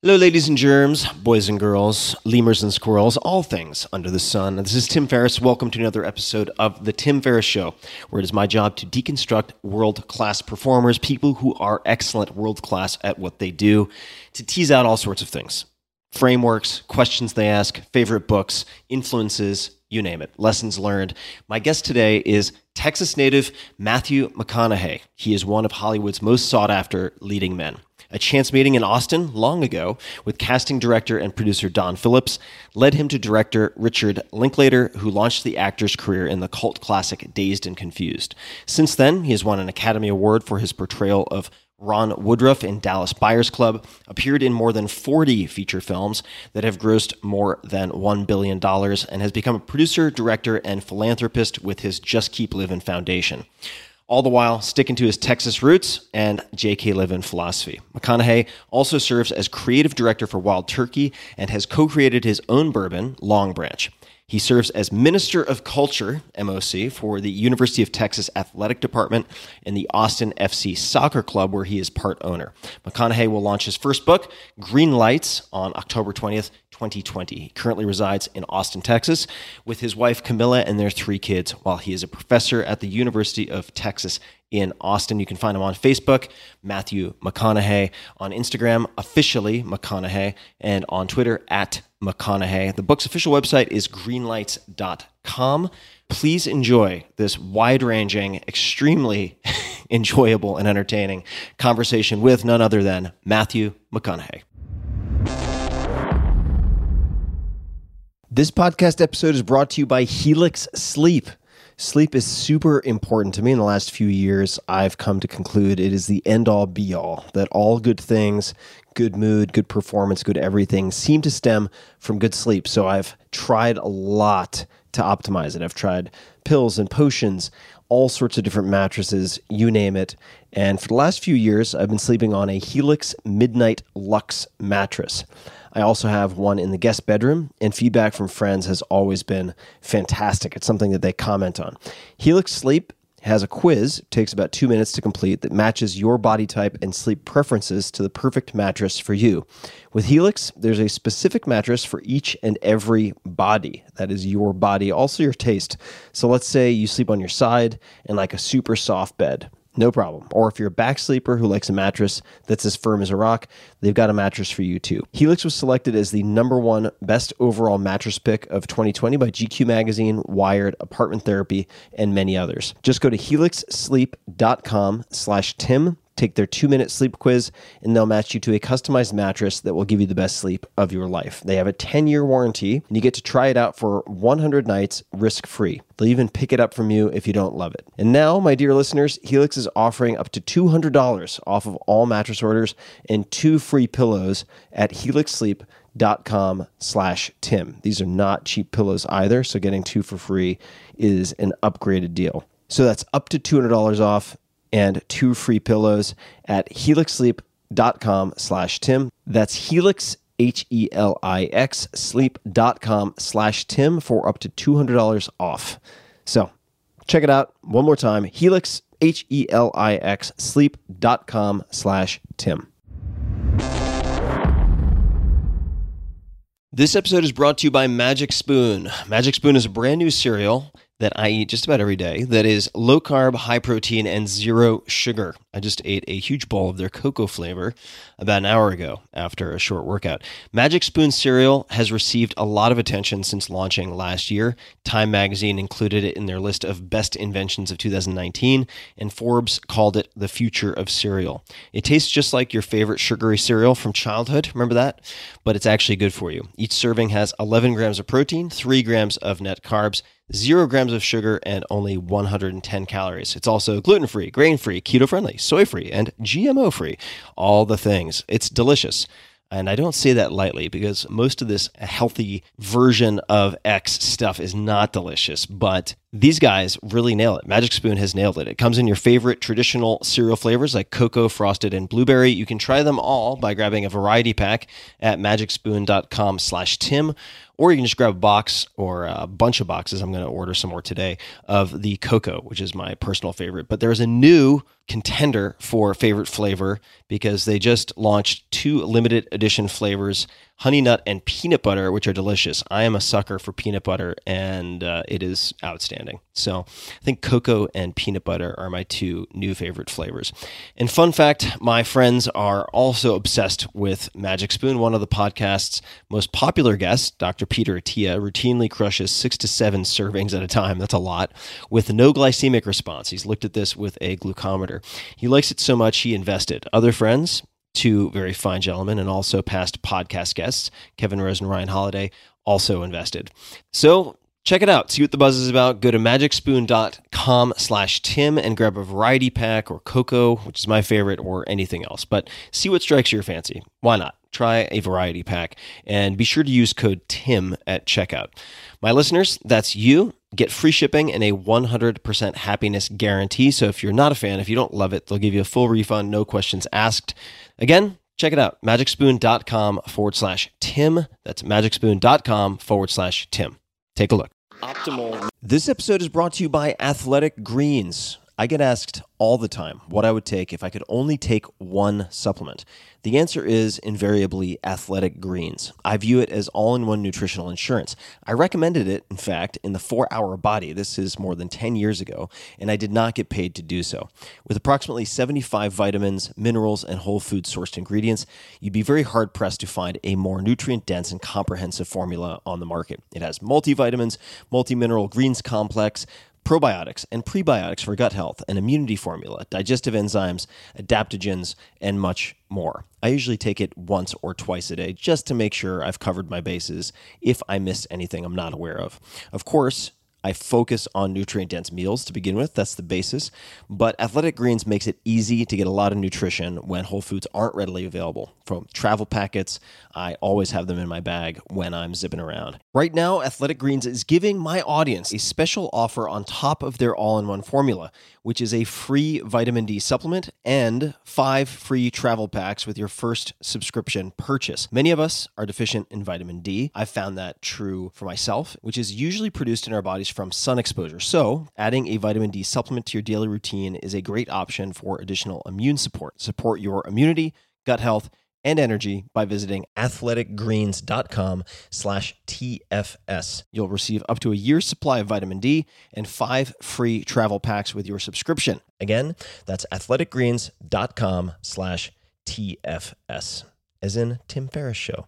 Hello, ladies and germs, boys and girls, lemurs and squirrels, all things under the sun. This is Tim Ferriss. Welcome to another episode of The Tim Ferriss Show, where it is my job to deconstruct world-class performers, people who are excellent, world-class at what they do, to tease out all sorts of things. Frameworks, questions they ask, favorite books, influences, you name it, lessons learned. My guest today is Texas native Matthew McConaughey. He is one of Hollywood's most sought-after leading men. A chance meeting in Austin long ago with casting director and producer Don Phillips led him to director Richard Linklater, who launched the actor's career in the cult classic Dazed and Confused. Since then, he has won an Academy Award for his portrayal of Ron Woodruff in Dallas Buyers Club, appeared in more than 40 feature films that have grossed more than $1 billion, and has become a producer, director, and philanthropist with his Just Keep Livin' Foundation. All the while sticking to his Texas roots and J.K. Livin philosophy. McConaughey also serves as creative director for Wild Turkey and has co-created his own bourbon, Long Branch. He serves as Minister of Culture, MOC, for the University of Texas Athletic Department and the Austin FC Soccer Club, where he is part owner. McConaughey will launch his first book, Green Lights, on October 20th, 2020. He currently resides in Austin, Texas, with his wife Camilla and their 3 kids, while he is a professor at the University of Texas in Austin. You can find him on Facebook, Matthew McConaughey, on Instagram, officially McConaughey, and on Twitter, at McConaughey. The book's official website is greenlights.com. Please enjoy this wide-ranging, extremely enjoyable and entertaining conversation with none other than Matthew McConaughey. This podcast episode is brought to you by Helix Sleep. Sleep is super important to me. In the last few years, I've come to conclude it is the end-all, be-all, that all good things, good mood, good performance, good everything seem to stem from good sleep. So I've tried a lot to optimize it. I've tried pills and potions, all sorts of different mattresses, you name it. And for the last few years, I've been sleeping on a Helix Midnight Luxe mattress. I also have one in the guest bedroom, and feedback from friends has always been fantastic. It's something that they comment on. Helix Sleep has a quiz, takes about 2 minutes to complete, that matches your body type and sleep preferences to the perfect mattress for you. With Helix, there's a specific mattress for each and every body. That is your body, also your taste. So let's say you sleep on your side and like a super soft bed. No problem. Or if you're a back sleeper who likes a mattress that's as firm as a rock, they've got a mattress for you too. Helix was selected as the #1 best overall mattress pick of 2020 by GQ Magazine, Wired, Apartment Therapy, and many others. Just go to helixsleep.com/Tim, take their 2-minute sleep quiz, and they'll match you to a customized mattress that will give you the best sleep of your life. They have a 10-year warranty, and you get to try it out for 100 nights risk-free. They'll even pick it up from you if you don't love it. And now, my dear listeners, Helix is offering up to $200 off of all mattress orders and 2 free pillows at helixsleep.com/Tim. These are not cheap pillows either, so getting 2 for free is an upgraded deal. So that's up to $200 off and 2 free pillows at helixsleep.com/Tim. That's Helix, HELIX, sleep.com/Tim for up to $200 off. So check it out one more time. Helix, HELIX, sleep.com/Tim. This episode is brought to you by Magic Spoon. Magic Spoon is a brand new cereal that I eat just about every day that is low carb, high protein, and 0 sugar. I just ate a huge bowl of their cocoa flavor about an hour ago after a short workout. Magic Spoon cereal has received a lot of attention since launching last year. Time magazine included it in their list of best inventions of 2019, and Forbes called it the future of cereal. It tastes just like your favorite sugary cereal from childhood, remember that? But it's actually good for you. Each serving has 11 grams of protein, 3 grams of net carbs, 0 grams of sugar, and only 110 calories. It's also gluten-free, grain-free, keto-friendly, soy-free, and GMO-free. All the things. It's delicious. And I don't say that lightly because most of this healthy version of X stuff is not delicious, but these guys really nail it. Magic Spoon has nailed it. It comes in your favorite traditional cereal flavors like cocoa, frosted, and blueberry. You can try them all by grabbing a variety pack at magicspoon.com/Tim, or you can just grab a box or a bunch of boxes. I'm going to order some more today of the cocoa, which is my personal favorite. But there's a new contender for favorite flavor because they just launched 2 limited edition edition flavors, honey nut and peanut butter, which are delicious. I am a sucker for peanut butter, and it is outstanding. So I think cocoa and peanut butter are my two new favorite flavors. And fun fact, my friends are also obsessed with Magic Spoon. One of the podcast's most popular guests, Dr. Peter Attia, routinely crushes 6 to 7 servings at a time. That's a lot. With no glycemic response. He's looked at this with a glucometer. He likes it so much he invested. Other friends, two very fine gentlemen and also past podcast guests, Kevin Rose and Ryan Holiday, also invested. So check it out. See what the buzz is about. Go to magicspoon.com/Tim and grab a variety pack or cocoa, which is my favorite, or anything else. But see what strikes your fancy. Why not? Try a variety pack and be sure to use code TIM at checkout. My listeners, that's you. Get free shipping and a 100% happiness guarantee. So if you're not a fan, if you don't love it, they'll give you a full refund, no questions asked. Again, check it out. magicspoon.com/Tim. That's magicspoon.com/Tim. Take a look. Optimal. This episode is brought to you by Athletic Greens. I get asked all the time what I would take if I could only take one supplement. The answer is invariably Athletic Greens. I view it as all-in-one nutritional insurance. I recommended it, in fact, in the 4-Hour Body. This is more than 10 years ago, and I did not get paid to do so. With approximately 75 vitamins, minerals, and whole food-sourced ingredients, you'd be very hard-pressed to find a more nutrient-dense and comprehensive formula on the market. It has multivitamins, multi-mineral greens complex, probiotics and prebiotics for gut health, an immunity formula, digestive enzymes, adaptogens, and much more. I usually take it once or twice a day just to make sure I've covered my bases if I missed anything I'm not aware of. Of course, I focus on nutrient-dense meals to begin with. That's the basis. But Athletic Greens makes it easy to get a lot of nutrition when whole foods aren't readily available. From travel packets, I always have them in my bag when I'm zipping around. Right now, Athletic Greens is giving my audience a special offer on top of their all-in-one formula, which is a free vitamin D supplement and 5 free travel packs with your first subscription purchase. Many of us are deficient in vitamin D. I've found that true for myself, which is usually produced in our bodies from sun exposure. So adding a vitamin D supplement to your daily routine is a great option for additional immune support. Support your immunity, gut health, and energy by visiting athleticgreens.com/TFS. You'll receive up to a year's supply of vitamin D and 5 free travel packs with your subscription. Again, that's athleticgreens.com/TFS, as in Tim Ferriss Show.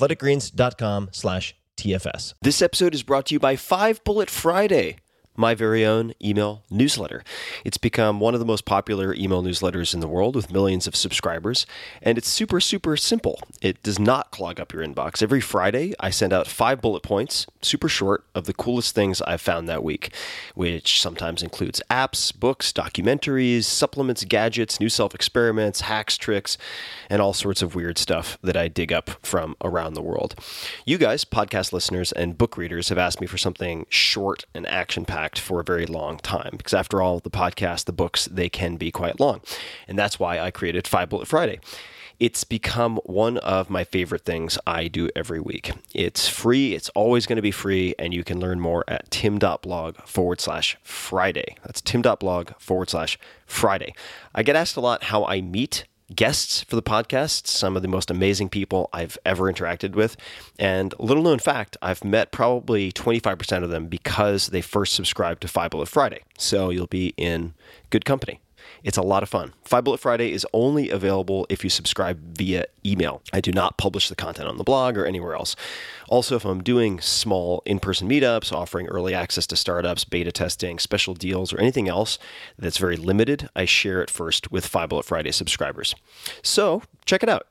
athleticgreens.com/TFS. This episode is brought to you by 5 Bullet Friday, my very own email newsletter. It's become one of the most popular email newsletters in the world with millions of subscribers, and it's super, super simple. It does not clog up your inbox. Every Friday, I send out 5 bullet points, super short, of the coolest things I've found that week, which sometimes includes apps, books, documentaries, supplements, gadgets, new self-experiments, hacks, tricks, and all sorts of weird stuff that I dig up from around the world. You guys, podcast listeners and book readers, have asked me for something short and action-packed for a very long time, because after all, the podcast, the books, they can be quite long. And that's why I created 5 Bullet Friday. It's become one of my favorite things I do every week. It's free. It's always going to be free. And you can learn more at tim.blog/Friday. That's tim.blog/Friday. I get asked a lot how I meet guests for the podcast, some of the most amazing people I've ever interacted with. And little known fact, I've met probably 25% of them because they first subscribed to 5 Bullet Friday. So you'll be in good company. It's a lot of fun. 5 Bullet Friday is only available if you subscribe via email. I do not publish the content on the blog or anywhere else. Also, if I'm doing small in-person meetups, offering early access to startups, beta testing, special deals, or anything else that's very limited, I share it first with 5 Bullet Friday subscribers. So check it out,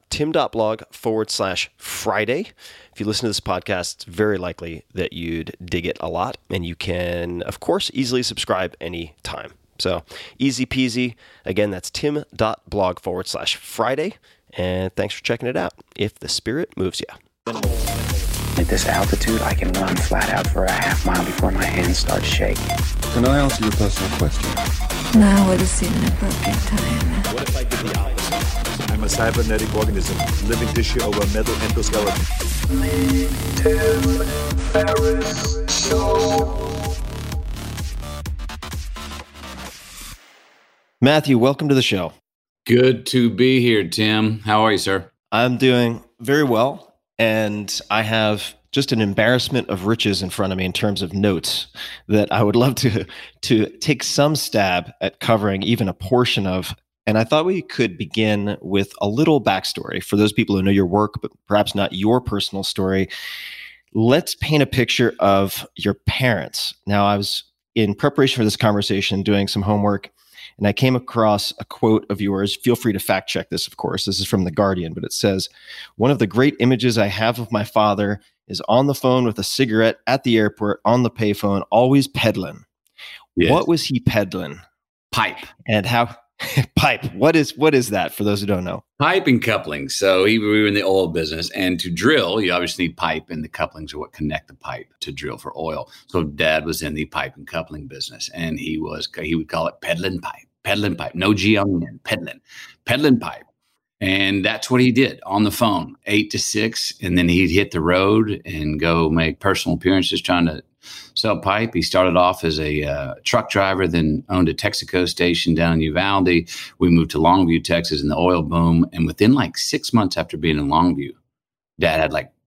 tim.blog/Friday. If you listen to this podcast, it's very likely that you'd dig it a lot, and you can, of course, easily subscribe anytime. So easy peasy. Again, that's tim.blog/Friday. And thanks for checking it out, if the spirit moves you. At this altitude, I can run flat out for a half mile before my hands start shaking. Can I ask you a personal question? Now would seem an appropriate time. What if I did the opposite? I'm a cybernetic organism, living tissue over metal endoskeleton. Tim Ferriss Show. Matthew, welcome to the show. Good to be here, Tim. How are you, sir? I'm doing very well, and I have just an embarrassment of riches in front of me in terms of notes that I would love to take some stab at covering even a portion of. And I thought we could begin with a little backstory for those people who know your work, but perhaps not your personal story. Let's paint a picture of your parents. Now, I was in preparation for this conversation doing some homework, and I came across a quote of yours. Feel free to fact check this, of course. This is from The Guardian, but it says, "One of the great images I have of my father is on the phone with a cigarette at the airport on the payphone, always peddling." Yes. What was he peddling? Pipe. And how? Pipe. What is that for those who don't know? Pipe and couplings. So we were in the oil business, and to drill, you obviously need pipe, and the couplings are what connect the pipe to drill for oil. So Dad was in the pipe and coupling business, and he would call it peddling pipe, no G on the end, peddling pipe. And that's what he did on the phone, 8 to 6. And then he'd hit the road and go make personal appearances trying to sell pipe. He started off as a truck driver, then owned a Texaco station down in Uvalde. We moved to Longview, Texas in the oil boom. And within like 6 months after being in Longview, Dad had like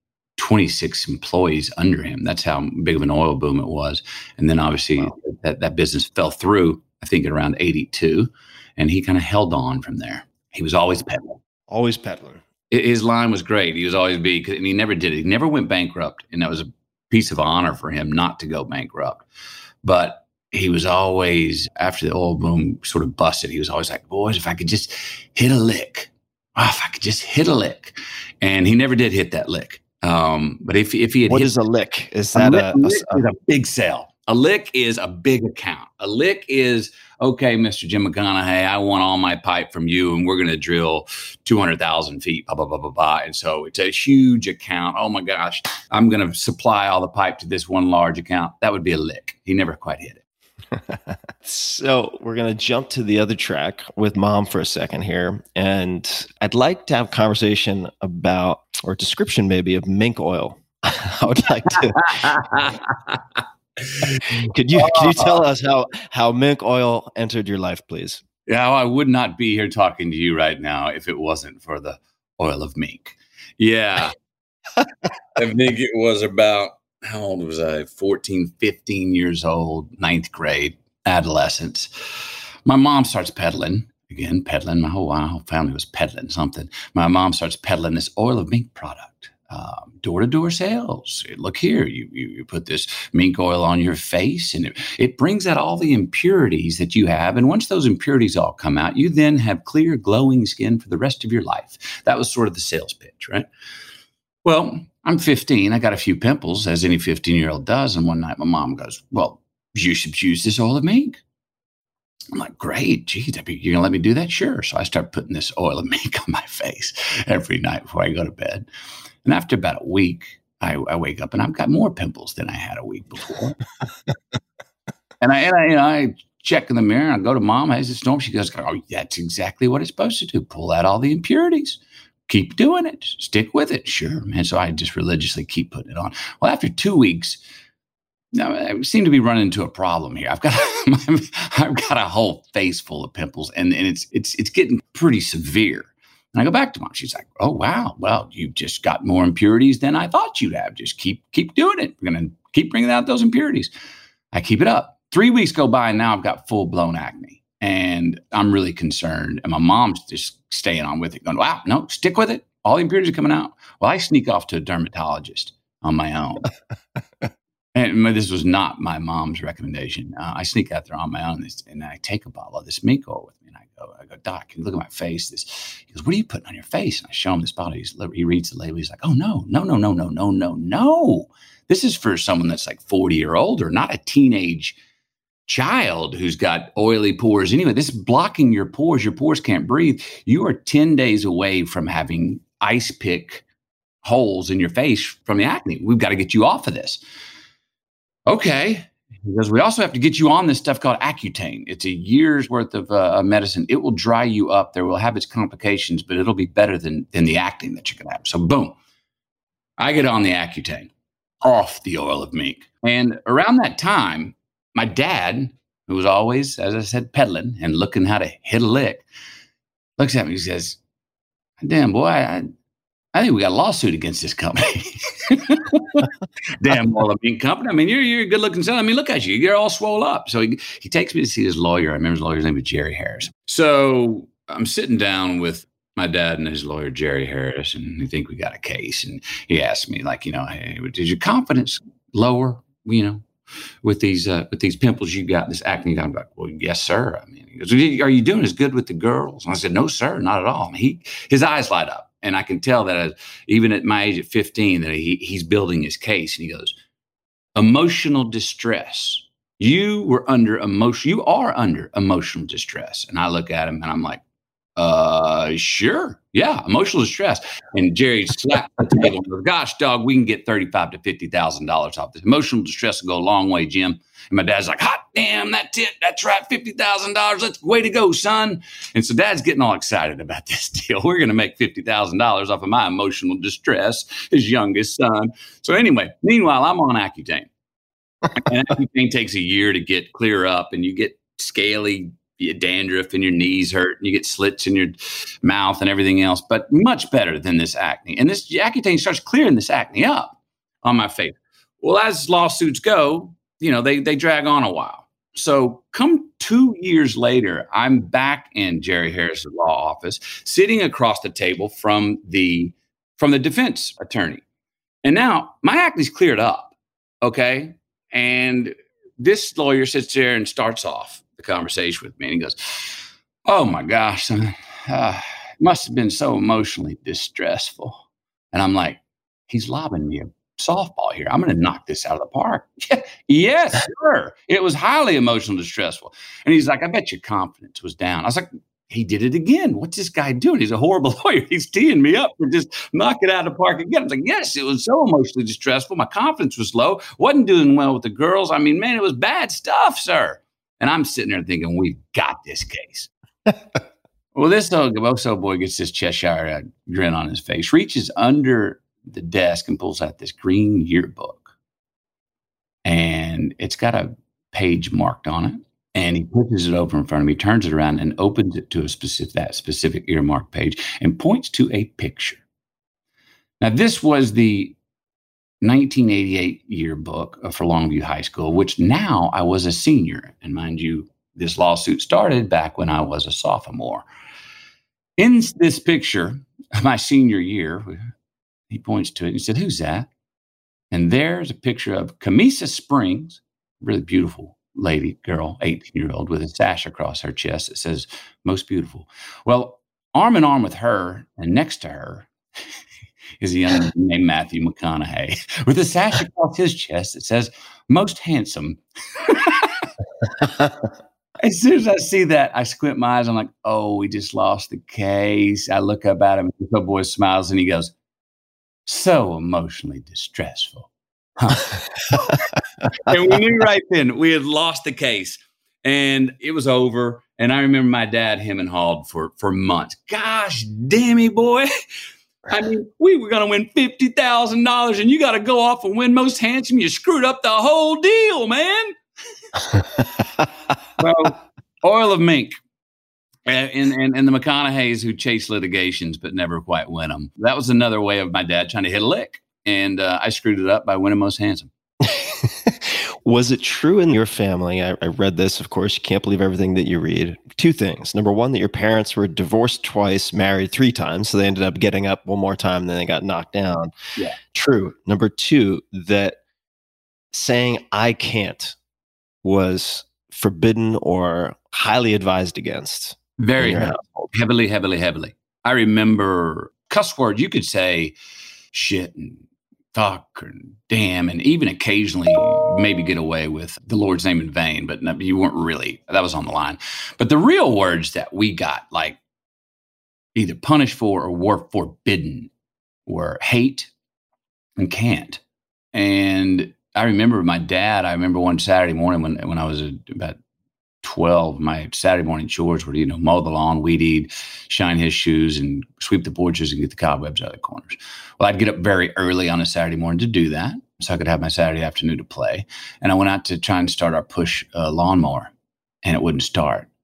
26 employees under him. That's how big of an oil boom it was. And then obviously that business fell through, I think at around 82. And he kind of held on from there. He was always peddling. Always peddling. His line was great. He was always and he never did it. He never went bankrupt. And that was a piece of honor for him not to go bankrupt. But he was always, after the oil boom sort of busted, he was always like, boys, if I could just hit a lick. If I could just hit a lick. And he never did hit that lick. But if he had what hit, is a lick? Is that a big sale? A lick is a big account. A lick is, okay, Mr. Jim McConaughey, I want all my pipe from you, and we're going to drill 200,000 feet, blah, blah, blah, blah, blah. And so it's a huge account. Oh, my gosh, I'm going to supply all the pipe to this one large account. That would be a lick. He never quite hit it. So we're going to jump to the other track with Mom for a second here. And I'd like to have a conversation about, or a description maybe, of mink oil. I would like to... Could you tell us how mink oil entered your life, please? Yeah, I would not be here talking to you right now if it wasn't for the oil of mink. Yeah. I think it was about, how old was I? 14, 15 years old, 9th grade, adolescence. My mom starts peddling. Again, peddling. My whole family was peddling something. My mom starts peddling this oil of mink product. Door-to-door sales. Look here, you put this mink oil on your face, and it brings out all the impurities that you have. And once those impurities all come out, you then have clear, glowing skin for the rest of your life. That was sort of the sales pitch, right? Well, I'm 15. I got a few pimples, as any 15-year-old does. And one night my mom goes, well, you should use this oil of mink. I'm like, great, geez, you're going to let me do that? Sure. So I start putting this oil of mink on my face every night before I go to bed. And after about a week, I wake up and I've got more pimples than I had a week before. and I check in the mirror and I go to Mom, how's it storm? She goes, oh, that's exactly what it's supposed to do. Pull out all the impurities. Keep doing it. Stick with it. Sure, man. So I just religiously keep putting it on. Well, after 2 weeks, now I seem to be running into a problem here. I've got a whole face full of pimples, and it's getting pretty severe. And I go back to Mom. She's like, oh, wow. Well, you've just got more impurities than I thought you'd have. Just keep doing it. We're going to keep bringing out those impurities. I keep it up. 3 weeks go by, and now I've got full-blown acne. And I'm really concerned. And my mom's just staying on with it, going, wow, no, stick with it. All the impurities are coming out. Well, I sneak off to a dermatologist on my own. And this was not my mom's recommendation. I sneak out there on my own, and I take a bottle of this mink oil with me. And I go, Doc, can you look at my face? He goes, what are you putting on your face? And I show him this bottle. He reads the label. He's like, oh, no. This is for someone that's like 40 or older, not a teenage child who's got oily pores. Anyway, this is blocking your pores. Your pores can't breathe. You are 10 days away from having ice pick holes in your face from the acne. We've got to get you off of this. Okay. Because we also have to get you on this stuff called Accutane. It's a year's worth of medicine. It will dry you up. There will have its complications, but it'll be better than the acne that you can have. So boom, I get on the Accutane, off the oil of mink. And around that time, my dad, who was always, as I said, peddling and looking how to hit a lick, looks at me and says, damn, boy, I think we got a lawsuit against this company. Damn Oil of Mink company. I mean, you're a good looking son. I mean, look at you. You're all swole up. So he takes me to see his lawyer. I remember his lawyer's name was Jerry Harris. So I'm sitting down with my dad and his lawyer, Jerry Harris, and we think we got a case. And he asked me, like, hey, did your confidence lower, with these pimples you got, this acne? I'm like, well, yes, sir. I mean, he goes, are you doing as good with the girls? And I said, no, sir, not at all. I mean, his eyes light up. And I can tell that even at my age at 15, that he's building his case. And he goes, emotional distress. You are under emotional distress. And I look at him and I'm like, sure. Yeah. Emotional distress. And Jerry slapped the table and goes, gosh, dog, we can get $35,000 to $50,000 off this. Emotional distress will go a long way, Jim. And my dad's like, hot damn, that's it. That's right. $50,000. Let's way to go, son. And so dad's getting all excited about this deal. We're going to make $50,000 off of my emotional distress, his youngest son. So anyway, meanwhile, I'm on Accutane. And Accutane takes a year to get clear up, and you get scaly dandruff and your knees hurt and you get slits in your mouth and everything else, but much better than this acne. And this Accutane starts clearing this acne up on my face. Well, as lawsuits go, they drag on a while. So come 2 years later, I'm back in Jerry Harris's law office, sitting across the table from the defense attorney. And now my acne's cleared up. Okay. And this lawyer sits there and starts off the conversation with me. And he goes, oh my gosh, son, it must have been so emotionally distressful. And I'm like, he's lobbing me a softball here. I'm going to knock this out of the park. Yes, sir. It was highly emotionally distressful. And he's like, I bet your confidence was down. I was like, he did it again. What's this guy doing? He's a horrible lawyer. He's teeing me up for just knocking it out of the park again. I was like, yes, it was so emotionally distressful. My confidence was low. Wasn't doing well with the girls. I mean, man, it was bad stuff, sir. And I'm sitting there thinking, we've got this case. Well, this Oso boy gets this Cheshire grin on his face, reaches under the desk and pulls out this green yearbook. And it's got a page marked on it. And he pushes it over in front of me, turns it around, and opens it to that specific earmark page and points to a picture. Now, this was the 1988 yearbook for Longview High School, which now I was a senior. And mind you, this lawsuit started back when I was a sophomore. In this picture, my senior year, he points to it and he said, who's that? And there's a picture of Camisa Springs, really beautiful lady, girl, 18-year-old with a sash across her chest that says, most beautiful. Well, arm in arm with her and next to her is a young man named Matthew McConaughey with a sash across his chest that says, most handsome. As soon as I see that, I squint my eyes. I'm like, oh, we just lost the case. I look up at him. The boy smiles and he goes, so emotionally distressful. Huh? And we knew right then we had lost the case and it was over. And I remember my dad him and hawed for months. Gosh, damn it, boy. I mean, we were going to win $50,000 and you got to go off and win most handsome. You screwed up the whole deal, man. Well, Oil of Mink and the McConaughey's who chase litigations but never quite win them. That was another way of my dad trying to hit a lick. And I screwed it up by winning most handsome. Was it true in your family? I read this, of course, you can't believe everything that you read. Two things. Number one, that your parents were divorced twice, married 3 times. So they ended up getting up one more time, then they got knocked down. Yeah. True. Number two, that saying I can't was forbidden or highly advised against. Very heavily. I remember cuss words. You could say shit and fuck and damn, and even occasionally maybe get away with the Lord's name in vain, but no, you weren't really, that was on the line. But the real words that we got like either punished for or were forbidden were hate and can't. And I remember my dad, one Saturday morning when I was about 12, my Saturday morning chores were, mow the lawn, weed eat, shine his shoes, and sweep the porches and get the cobwebs out of the corners. Well, I'd get up very early on a Saturday morning to do that so I could have my Saturday afternoon to play. And I went out to try and start our push lawnmower, and it wouldn't start.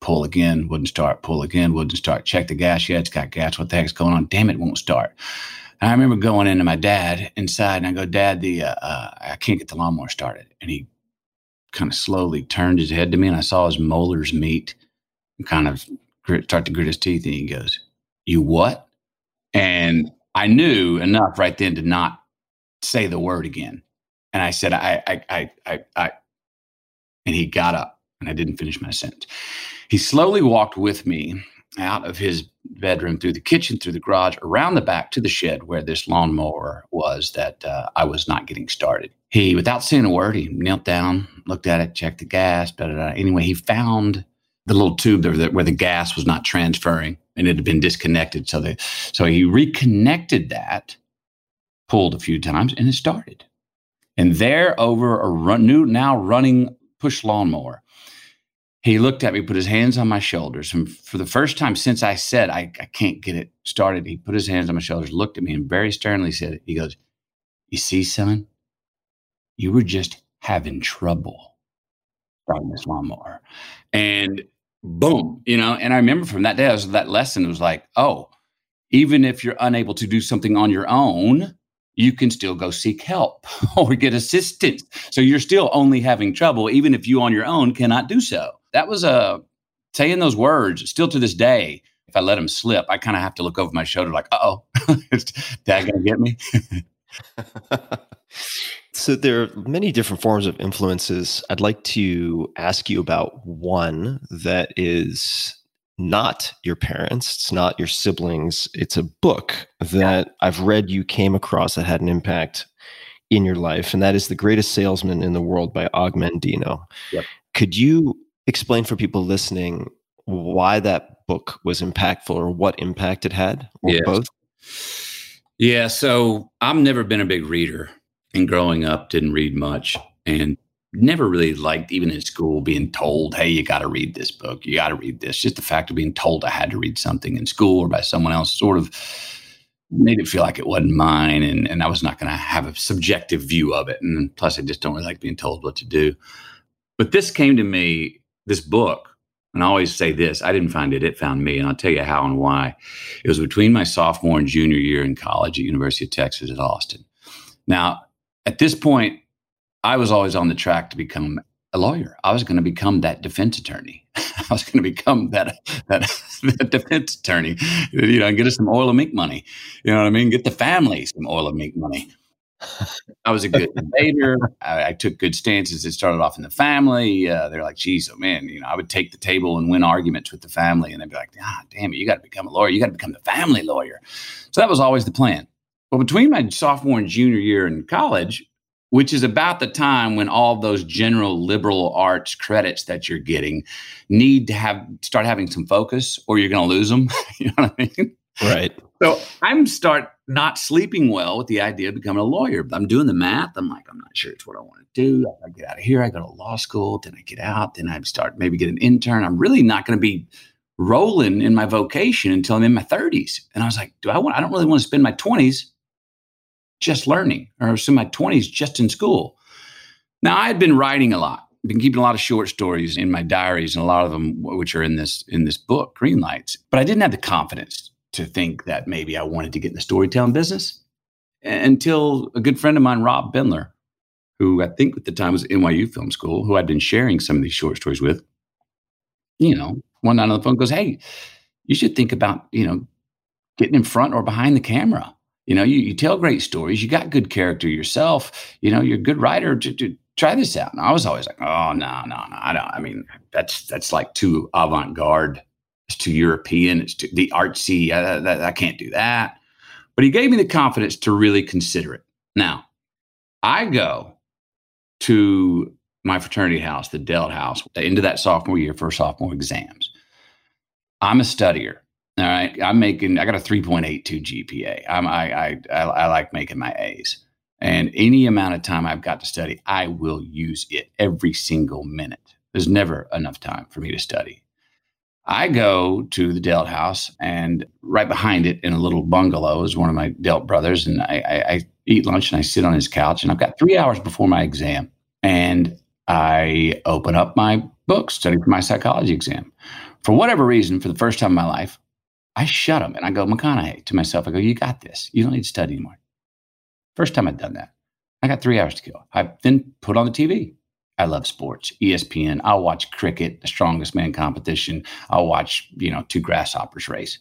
pull again, wouldn't start, pull again, wouldn't start. Check the gas. Yeah, it's got gas. What the heck's going on? Damn, it won't start. And I remember going into my dad inside and I go, Dad, I can't get the lawnmower started. And he kind of slowly turned his head to me and I saw his molars meet and kind of start to grit his teeth. And he goes, you what? And I knew enough right then to not say the word again. And I said, I, and he got up and I didn't finish my sentence. He slowly walked with me out of his bedroom, through the kitchen, through the garage, around the back to the shed where this lawnmower was that I was not getting started. He, without saying a word, he knelt down, looked at it, checked the gas, Anyway, he found the little tube there where the gas was not transferring and it had been disconnected. So he reconnected that, pulled a few times, and it started. And there, over a now running push lawnmower, he looked at me, put his hands on my shoulders. And for the first time since I said, I can't get it started, he put his hands on my shoulders, looked at me, and very sternly said, he goes, you see, son, you were just having trouble starting this lawnmower. And boom, and I remember from that day, that lesson was like, oh, even if you're unable to do something on your own, you can still go seek help or get assistance. So you're still only having trouble, even if you on your own cannot do so. That was saying those words. Still to this day, if I let them slip, I kind of have to look over my shoulder like, uh-oh, is Dad going to get me? So there are many different forms of influences. I'd like to ask you about one that is not your parents, it's not your siblings. It's a book that I've read you came across that had an impact in your life, and that is The Greatest Salesman in the World by Og Mandino. Yep. Could you explain for people listening why that book was impactful or what impact it had, or both? Yeah, so I've never been a big reader, and growing up didn't read much, and never really liked, even in school, being told, hey, you got to read this book, you got to read this. Just the fact of being told I had to read something in school or by someone else sort of made it feel like it wasn't mine, and I was not going to have a subjective view of it. And plus, I just don't really like being told what to do. But this came to me, this book, and I always say this, I didn't find it, it found me, and I'll tell you how and why. It was between my sophomore and junior year in college at University of Texas at Austin. Now, at this point, I was always on the track to become a lawyer. I was going to become that defense attorney. I was going to become that defense attorney, and get us some oil and mink money. You know what I mean? Get the family some oil and mink money. I was a good debater. I took good stances. It started off in the family. They're like, geez, oh man, I would take the table and win arguments with the family. And they'd be like, damn it, you got to become a lawyer. You got to become the family lawyer. So that was always the plan. Well, between my sophomore and junior year in college, which is about the time when all those general liberal arts credits that you're getting need to start having some focus, or you're going to lose them. You know what I mean? Right. So I'm start not sleeping well with the idea of becoming a lawyer. I'm doing the math. I'm like, I'm not sure it's what I want to do. I get out of here. I go to law school. Then I get out. Then I start maybe get an intern. I'm really not going to be rolling in my vocation until I'm in my 30s. And I was like, I don't really want to spend my 20s just learning, or spend my 20s just in school. Now, I had been writing a lot, been keeping a lot of short stories in my diaries, and a lot of them which are in this book, Green Lights. But I didn't have the confidence to think that maybe I wanted to get in the storytelling business until a good friend of mine, Rob Bendler, who I think at the time was at NYU Film School, who I'd been sharing some of these short stories with, one night on the phone goes, hey, you should think about, getting in front or behind the camera. You tell great stories. You got good character yourself. You're a good writer. To try this out. And I was always like, oh, no, I don't. I mean, that's like too avant-garde. It's too European. It's too the artsy. I can't do that. But he gave me the confidence to really consider it. Now, I go to my fraternity house, the Delt House, into that sophomore year for sophomore exams. I'm a studier. All right. I got a 3.82 GPA. I like making my A's, and any amount of time I've got to study, I will use it every single minute. There's never enough time for me to study. I go to the Delt House, and right behind it in a little bungalow is one of my Delt brothers. And I eat lunch and I sit on his couch, and I've got 3 hours before my exam, and I open up my book, study for my psychology exam. For whatever reason, for the first time in my life, I shut them and I go, McConaughey, to myself. I go, you got this. You don't need to study anymore. First time I'd done that. I got 3 hours to kill. I then put on the TV. I love sports, ESPN. I'll watch cricket, the strongest man competition. I'll watch, 2 grasshoppers race.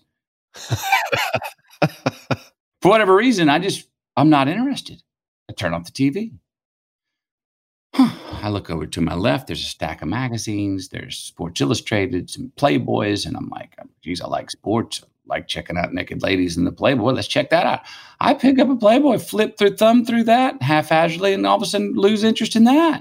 For whatever reason, I'm not interested. I turn off the TV. I look over to my left. There's a stack of magazines. There's Sports Illustrated, some Playboys. And I'm like, geez, I like sports. I like checking out naked ladies in the Playboy. Let's check that out. I pick up a Playboy, thumb through that haphazardly, and all of a sudden lose interest in that.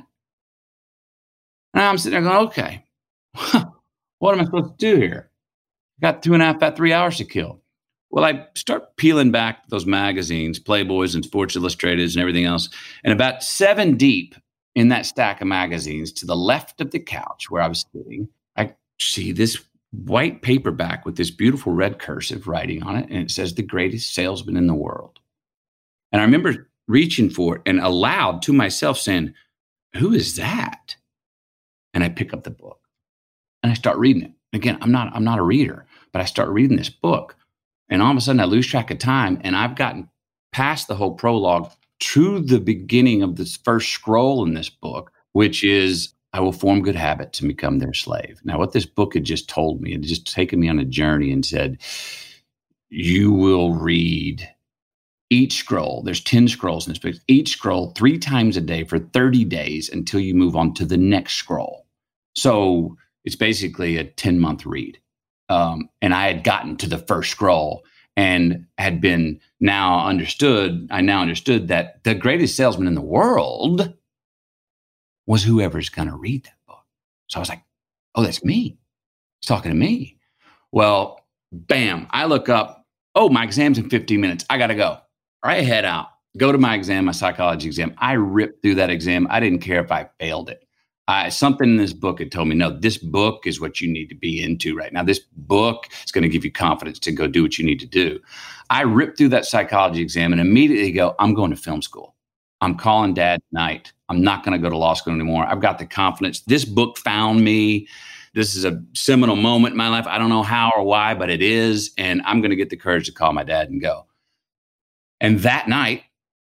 And I'm sitting there going, okay, what am I supposed to do here? I got about 3 hours to kill. Well, I start peeling back those magazines, Playboys and Sports Illustrateds and everything else. And about 7 deep in that stack of magazines to the left of the couch where I was sitting, I see this white paperback with this beautiful red cursive writing on it. And it says, the greatest salesman in the world. And I remember reaching for it and aloud to myself saying, who is that? And I pick up the book and I start reading it. Again, I'm not a reader, but I start reading this book. And all of a sudden I lose track of time. And I've gotten past the whole prologue to the beginning of this first scroll in this book, which is, I will form good habits and become their slave. Now, what this book had just told me, it had just taken me on a journey and said, you will read each scroll. There's 10 scrolls in this book. Each scroll 3 times a day for 30 days until you move on to the next scroll. So it's basically a 10-month read. And I had gotten to the first scroll and had been I now understood that the greatest salesman in the world was whoever's going to read that book. So I was like, oh, that's me. He's talking to me. Well, bam, I look up. Oh, my exam's in 15 minutes. I got to go. All right, head out. Go to my exam, my psychology exam. I ripped through that exam. I didn't care if I failed it. Something in this book had told me, no, this book is what you need to be into right now. This book is going to give you confidence to go do what you need to do. I ripped through that psychology exam and immediately go, I'm going to film school. I'm calling Dad tonight. I'm not going to go to law school anymore. I've got the confidence. This book found me. This is a seminal moment in my life. I don't know how or why, but it is. And I'm going to get the courage to call my dad and go. And that night,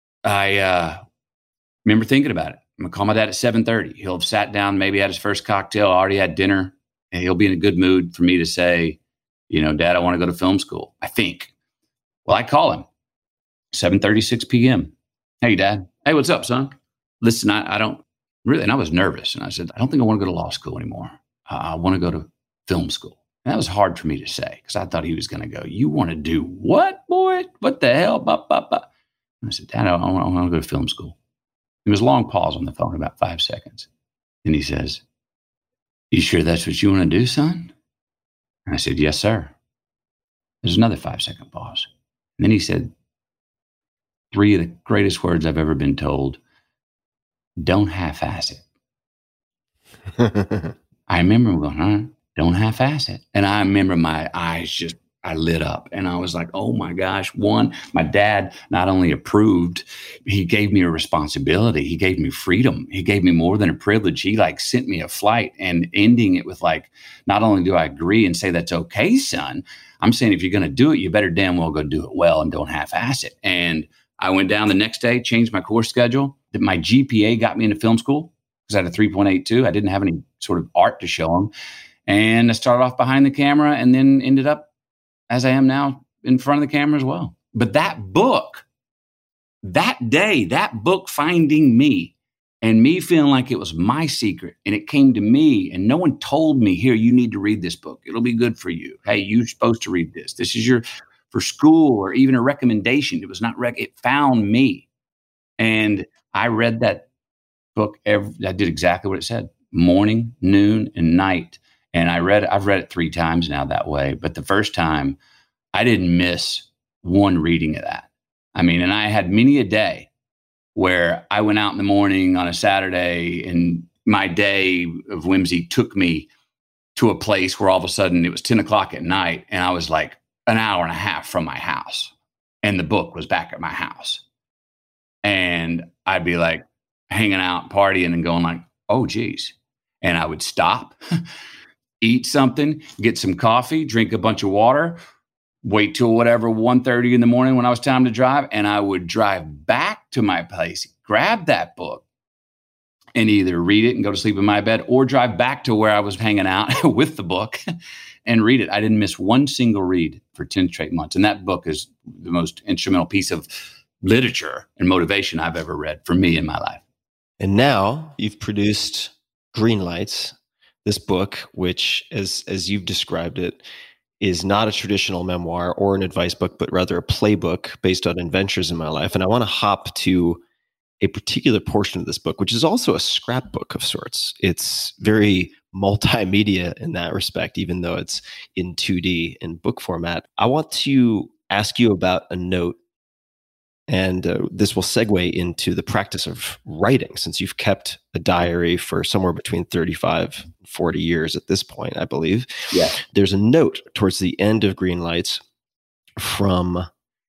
I remember thinking about it. I'm going to call my dad at 7:30. He'll have sat down, maybe had his first cocktail, already had dinner, and he'll be in a good mood for me to say, Dad, I want to go to film school, I think. Well, I call him, 7:36 p.m. Hey, Dad. Hey, what's up, son? Listen, I don't really, and I was nervous. And I said, I don't think I want to go to law school anymore. I want to go to film school. And that was hard for me to say because I thought he was going to go, you want to do what, boy? What the hell? And I said, Dad, I want to go to film school. There was a long pause on the phone, about 5 seconds. And he says, you sure that's what you want to do, son? And I said, yes, sir. There's another 5-second pause. And then he said, 3 of the greatest words I've ever been told. Don't half-ass it. I remember him going, huh? Don't half-ass it. And I remember my eyes I lit up and I was like, oh my gosh. One, my dad not only approved, he gave me a responsibility. He gave me freedom. He gave me more than a privilege. He sent me a flight and ending it with not only do I agree and say that's okay, son, I'm saying if you're going to do it, you better damn well go do it well and don't half-ass it. And I went down the next day, changed my course schedule. My GPA got me into film school because I had a 3.82. I didn't have any sort of art to show them. And I started off behind the camera and then ended up as I am now in front of the camera as well. But that book, that day, that book finding me and me feeling like it was my secret and it came to me and no one told me, here, you need to read this book. It'll be good for you. Hey, you're supposed to read this. This is for school or even a recommendation. It was not, it found me. And I read that book. I did exactly what it said, morning, noon, and night. And I've read it 3 times now that way. But the first time, I didn't miss one reading of that. I mean, and I had many a day where I went out in the morning on a Saturday and my day of whimsy took me to a place where all of a sudden it was 10 o'clock at night and I was like an hour and a half from my house and the book was back at my house. And I'd be like hanging out, partying and going like, oh, geez. And I would stop. eat something, get some coffee, drink a bunch of water, wait till whatever 1:30 in the morning when I was time to drive, and I would drive back to my place, grab that book, and either read it and go to sleep in my bed or drive back to where I was hanging out with the book and read it. I didn't miss one single read for 10 straight months. And that book is the most instrumental piece of literature and motivation I've ever read for me in my life. And now you've produced Green Lights, this book, which, as you've described it, is not a traditional memoir or an advice book, but rather a playbook based on adventures in my life. And I want to hop to a particular portion of this book, which is also a scrapbook of sorts. It's very multimedia in that respect, even though it's in 2D in book format. I want to ask you about a note, and this will segue into the practice of writing, since you've kept a diary for somewhere between 35 and 40 years at this point, I believe. Yeah. There's a note towards the end of Green Lights from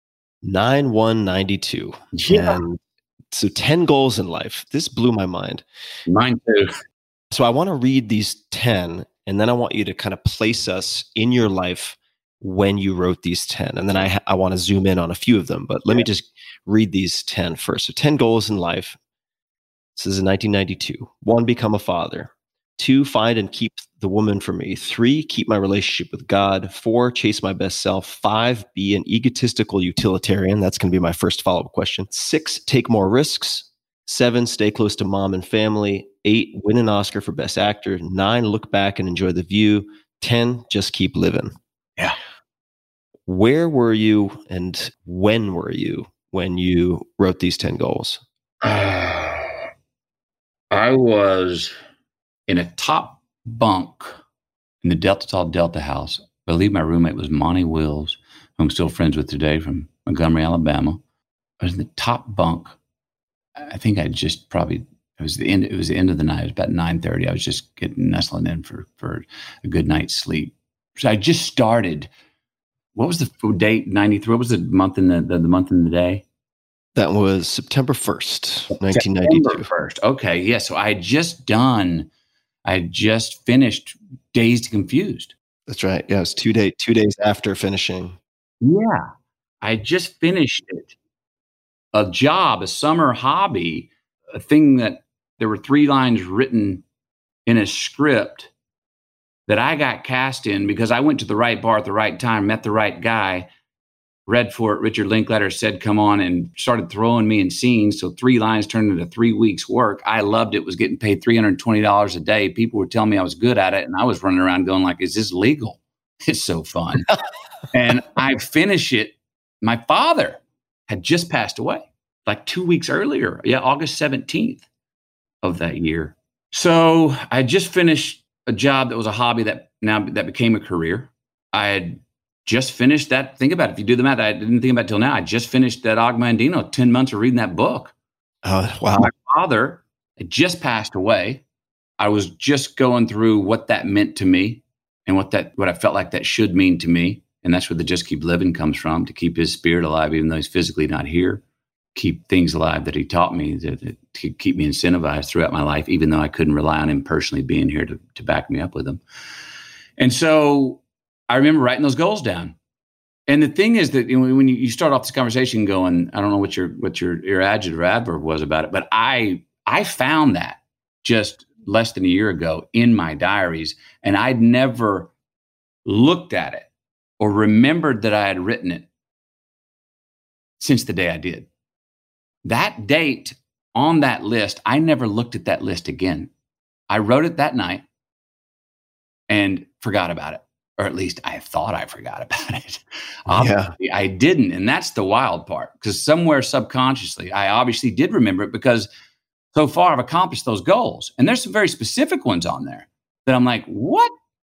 9/1/92. Yeah. And so 10 goals in life. This blew my mind. Mine too. So I want to read these 10, and then I want you to kind of place us in your life when you wrote these 10. And then I want to zoom in on a few of them, but let me just read these 10 first. So 10 goals in life. This is in 1992. 1, become a father. 2, find and keep the woman for me. 3, keep my relationship with God. 4, chase my best self. 5, be an egotistical utilitarian. That's going to be my first follow-up question. 6, take more risks. 7, stay close to mom and family. 8, win an Oscar for best actor. 9, look back and enjoy the view. 10, just keep living. Yeah. Where were you and when were you when you wrote these 10 goals? I was in a top bunk in the Delta Tall Delta house. I believe my roommate was Monty Wills, who I'm still friends with today from Montgomery, Alabama. I was in the top bunk. I think I just probably, it was the end of the night. It was about 9:30. I was just getting nestling in for a good night's sleep. So I just started. What was the date? 93. What was the month in the month and the day? That was September 1st, 1992. September 1st. Okay. Yeah. So I had just finished Dazed and Confused. That's right. Yeah. It was 2 days after finishing. Yeah. I just finished it. A job, a summer hobby, a thing that there were 3 lines written in a script that I got cast in because I went to the right bar at the right time, met the right guy, read for it. Richard Linklater said, come on, and started throwing me in scenes. So 3 lines turned into 3 weeks work. I loved it, was getting paid $320 a day. People were telling me I was good at it. And I was running around going like, is this legal? It's so fun. And I finish it. My father had just passed away like 2 weeks earlier. Yeah, August 17th of that year. So I just finished a job that was a hobby that became a career. I had just finished that. Think about it. If you do the math, I didn't think about it till now. I just finished that Og Mandino, 10 months of reading that book. Oh, wow. My father had just passed away. I was just going through what that meant to me and what I felt like that should mean to me. And that's where the Just Keep Living comes from, to keep his spirit alive, even though he's physically not here. Keep things alive that he taught me to keep me incentivized throughout my life, even though I couldn't rely on him personally being here to back me up with him. And so I remember writing those goals down. And the thing is that when you start off this conversation going, I don't know what your adjective or adverb was about it, but I found that just less than a year ago in my diaries, and I'd never looked at it or remembered that I had written it since the day I did. That date on that list, I never looked at that list again. I wrote it that night and forgot about it. Or at least I thought I forgot about it. Obviously, I didn't. And that's the wild part, because somewhere subconsciously, I obviously did remember it, because so far I've accomplished those goals. And there's some very specific ones on there that I'm like, what?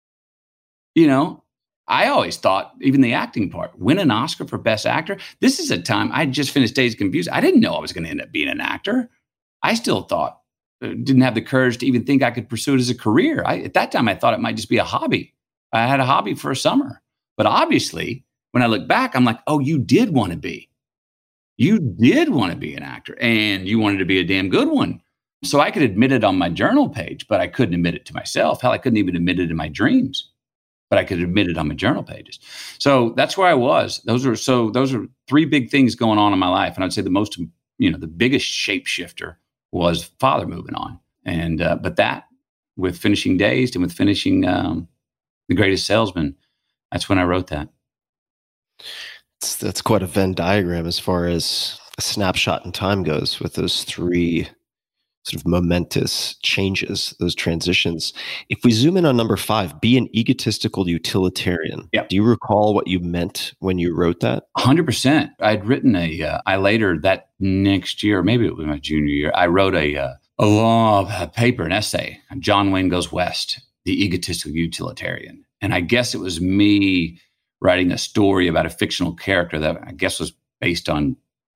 I always thought, even the acting part, win an Oscar for Best Actor. This is a time I just finished Dazed and Confused. I didn't know I was going to end up being an actor. I still thought, didn't have the courage to even think I could pursue it as a career. At that time, I thought it might just be a hobby. I had a hobby for a summer. But obviously, when I look back, I'm like, oh, you did want to be. You did want to be an actor, and you wanted to be a damn good one. So I could admit it on my journal page, but I couldn't admit it to myself. Hell, I couldn't even admit it in my dreams, but I could admit it on my journal pages. So that's where I was. Those are three big things going on in my life. And I'd say the biggest shapeshifter was father moving on. And, but that with finishing Dazed and with finishing The Greatest Salesman, that's when I wrote that. That's quite a Venn diagram as far as a snapshot in time goes, with those three sort of momentous changes, those transitions. If we zoom in on number 5, be an egotistical utilitarian. Yep. Do you recall what you meant when you wrote that? 100%. I'd written I later that next year, maybe it was my junior year, I wrote a long paper, an essay, John Wayne Goes West, the egotistical utilitarian. And I guess it was me writing a story about a fictional character that I guess was based on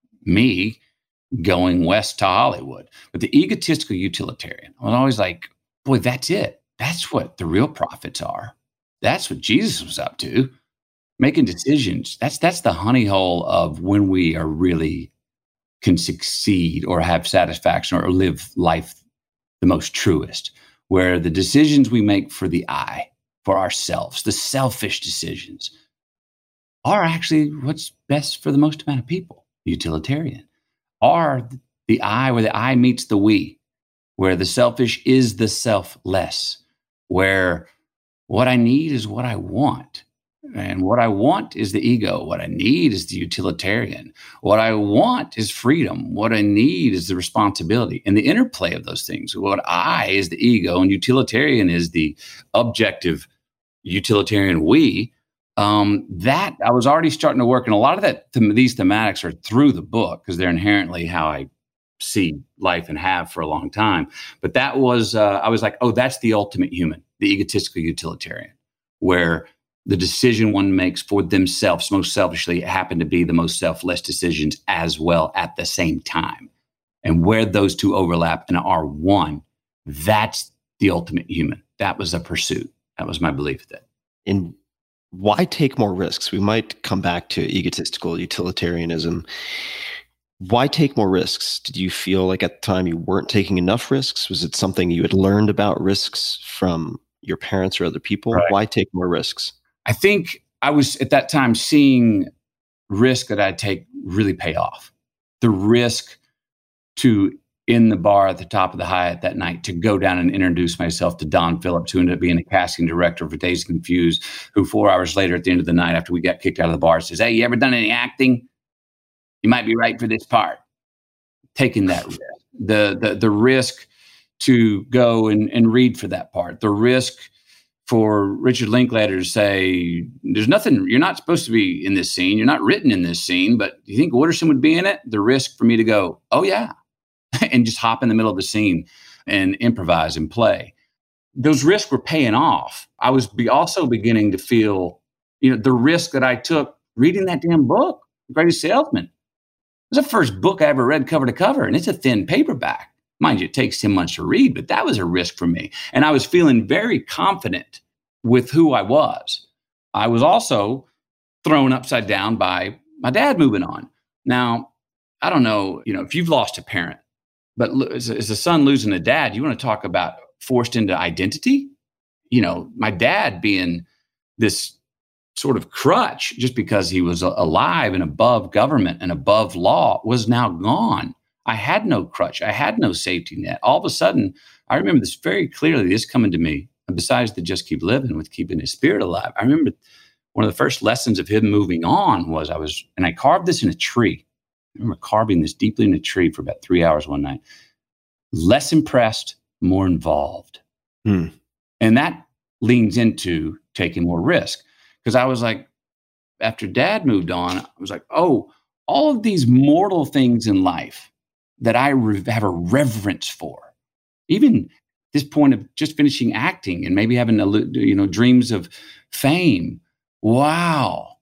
me going west to Hollywood. But the egotistical utilitarian, I was always like, boy, that's it. That's what the real prophets are. That's what Jesus was up to, making decisions. That's the honey hole of when we are really can succeed or have satisfaction or live life the most truest, where the decisions we make for the I, for ourselves, the selfish decisions, are actually what's best for the most amount of people. Utilitarian. Are the I, where the I meets the we, where the selfish is the selfless, where what I need is what I want. And what I want is the ego. What I need is the utilitarian. What I want is freedom. What I need is the responsibility. And the interplay of those things. What I is the ego, and utilitarian is the objective utilitarian we. That I was already starting to work. And a lot of these thematics are through the book because they're inherently how I see life and have for a long time. But that was, I was like, oh, that's the ultimate human, the egotistical utilitarian, where the decision one makes for themselves most selfishly happen to be the most selfless decisions as well at the same time. And where those two overlap and are one, that's the ultimate human. That was a pursuit. That was my belief that. And why take more risks? We might come back to egotistical utilitarianism. Why take more risks? Did you feel like at the time you weren't taking enough risks? Was it something you had learned about risks from your parents or other people? Right. Why take more risks? I think I was at that time seeing risk that I'd take really pay off. The risk to in the bar at the top of the Hyatt that night to go down and introduce myself to Don Phillips, who ended up being a casting director for Dazed and Confused, who 4 hours later at the end of the night after we got kicked out of the bar says, hey, you ever done any acting? You might be right for this part. Taking that risk. The risk to go and read for that part. The risk for Richard Linklater to say, there's nothing, you're not supposed to be in this scene. You're not written in this scene, but do you think Wooderson would be in it? The risk for me to go, oh yeah, and just hop in the middle of the scene and improvise and play. Those risks were paying off. I was also beginning to feel, the risk that I took reading that damn book, The Greatest Salesman. It was the first book I ever read cover to cover, and it's a thin paperback. Mind you, it takes 10 months to read, but that was a risk for me. And I was feeling very confident with who I was. I was also thrown upside down by my dad moving on. Now, I don't know, if you've lost a parent, but as a son losing a dad, you want to talk about forced into identity? My dad being this sort of crutch just because he was alive and above government and above law was now gone. I had no crutch. I had no safety net. All of a sudden, I remember this very clearly, this coming to me, besides the just keep living with keeping his spirit alive. I remember one of the first lessons of him moving on was I carved this in a tree. I remember carving this deeply in a tree for about 3 hours one night. Less impressed, more involved. And that leans into taking more risk. Because I was like, after dad moved on, I was like, oh, all of these mortal things in life that I have a reverence for, even this point of just finishing acting and maybe having dreams of fame. Wow.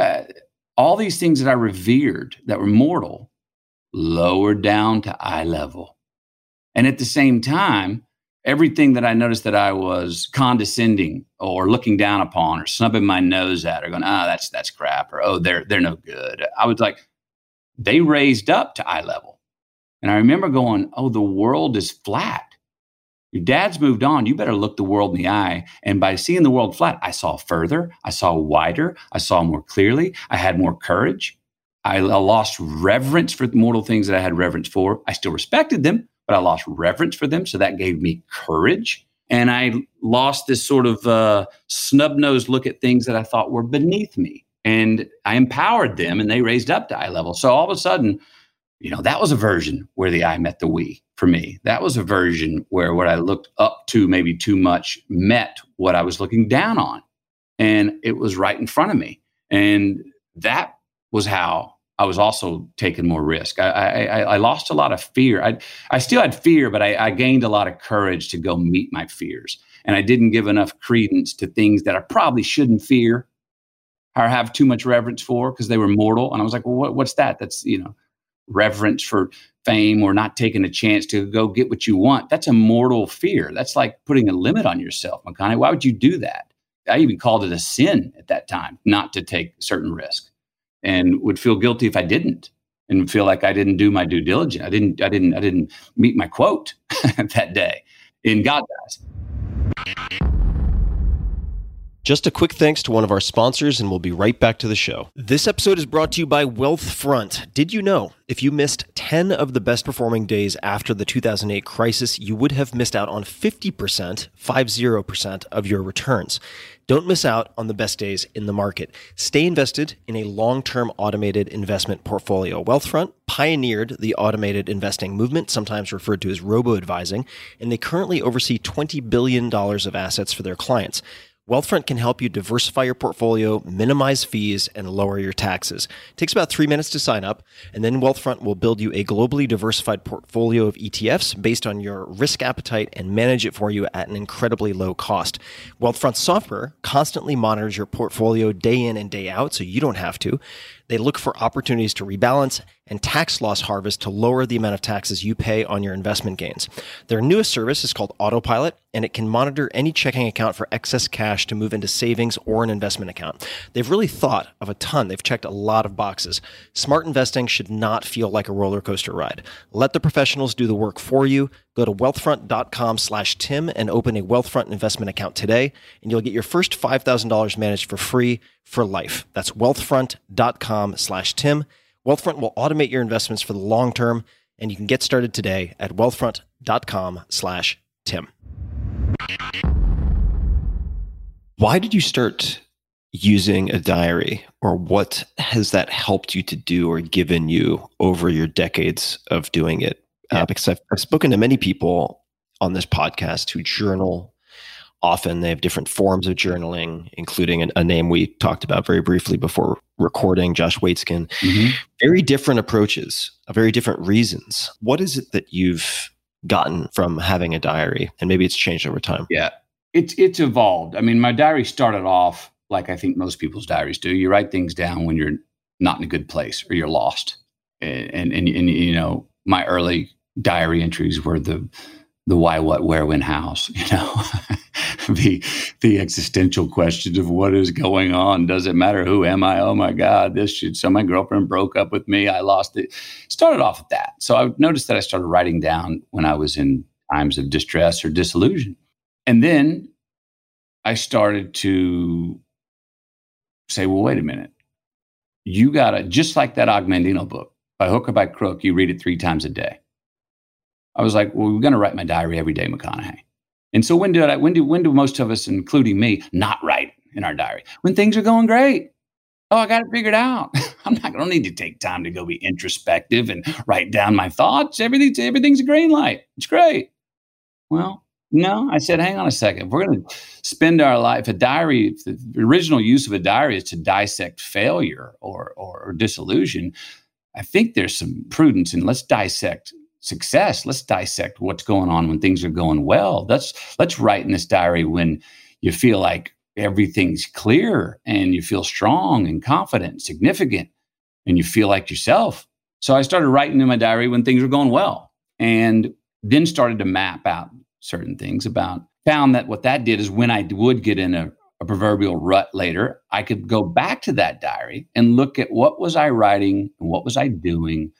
All these things that I revered that were mortal, lowered down to eye level. And at the same time, everything that I noticed that I was condescending or looking down upon or snubbing my nose at or going, that's crap, or, oh, they're no good. I was like, they raised up to eye level. And I remember going, oh, the world is flat. Your dad's moved on. You better look the world in the eye. And by seeing the world flat, I saw further. I saw wider. I saw more clearly. I had more courage. I lost reverence for the mortal things that I had reverence for. I still respected them, but I lost reverence for them. So that gave me courage. And I lost this sort of snub-nosed look at things that I thought were beneath me. And I empowered them, and they raised up to eye level. So all of a sudden, that was a version where the I met the we for me. That was a version where what I looked up to maybe too much met what I was looking down on. And it was right in front of me. And that was how I was also taking more risk. I lost a lot of fear. I still had fear, but I gained a lot of courage to go meet my fears. And I didn't give enough credence to things that I probably shouldn't fear or have too much reverence for because they were mortal. And I was like, well, what's that? That's, reverence for fame or not taking a chance to go get what you want. That's a mortal fear. That's like putting a limit on yourself, McConaughey. Why would you do that? I even called it a sin at that time, not to take certain risk, and would feel guilty if I didn't, and feel like I didn't do my due diligence. I didn't meet my quote that day in God's eyes. Just a quick thanks to one of our sponsors, and we'll be right back to the show. This episode is brought to you by Wealthfront. Did you know if you missed 10 of the best performing days after the 2008 crisis, you would have missed out on 50% of your returns? Don't miss out on the best days in the market. Stay invested in a long-term automated investment portfolio. Wealthfront pioneered the automated investing movement, sometimes referred to as robo-advising, and they currently oversee $20 billion of assets for their clients. Wealthfront can help you diversify your portfolio, minimize fees, and lower your taxes. It takes about 3 minutes to sign up, and then Wealthfront will build you a globally diversified portfolio of ETFs based on your risk appetite and manage it for you at an incredibly low cost. Wealthfront software constantly monitors your portfolio day in and day out, so you don't have to. They look for opportunities to rebalance and tax loss harvest to lower the amount of taxes you pay on your investment gains. Their newest service is called Autopilot, and it can monitor any checking account for excess cash to move into savings or an investment account. They've really thought of a ton. They've checked a lot of boxes. Smart investing should not feel like a roller coaster ride. Let the professionals do the work for you. Go to wealthfront.com/Tim and open a Wealthfront investment account today, and you'll get your first $5,000 managed for free for life. That's wealthfront.com/Tim. Wealthfront will automate your investments for the long term, and you can get started today at wealthfront.com/Tim. Why did you start using a diary, or what has that helped you to do or given you over your decades of doing it? Because I've spoken to many people on this podcast who journal often. They have different forms of journaling, including a name we talked about very briefly before recording, Josh Waitzkin. Mm-hmm. Very different approaches, very different reasons. What is it that you've gotten from having a diary? And maybe it's changed over time. Yeah, it's evolved. I mean, my diary started off like I think most people's diaries do. You write things down when you're not in a good place or you're lost. And my early diary entries were the why, what, where, when, hows, the existential questions of what is going on. Does it matter? Who am I? Oh my God, so my girlfriend broke up with me. I lost it. Started off with that. So I noticed that I started writing down when I was in times of distress or disillusion. And then I started to say, well, wait a minute. You gotta, just like that Og Mandino book, by hook or by crook, you read it 3 times a day. I was like, well, we're going to write my diary every day, McConaughey. And so when do most of us, including me, not write in our diary? When things are going great. Oh, I got it figured out. I don't need to take time to go be introspective and write down my thoughts. Everything's a green light. It's great. Well, no, I said, hang on a second. If we're going to spend our life, the original use of a diary is to dissect failure or disillusion. I think there's some prudence in let's dissect success. Let's dissect what's going on when things are going well. Let's write in this diary when you feel like everything's clear and you feel strong and confident, significant, and you feel like yourself. So I started writing in my diary when things were going well, and then started to map out certain things found that what that did is when I would get in a proverbial rut later, I could go back to that diary and look at what was I writing and what was I doing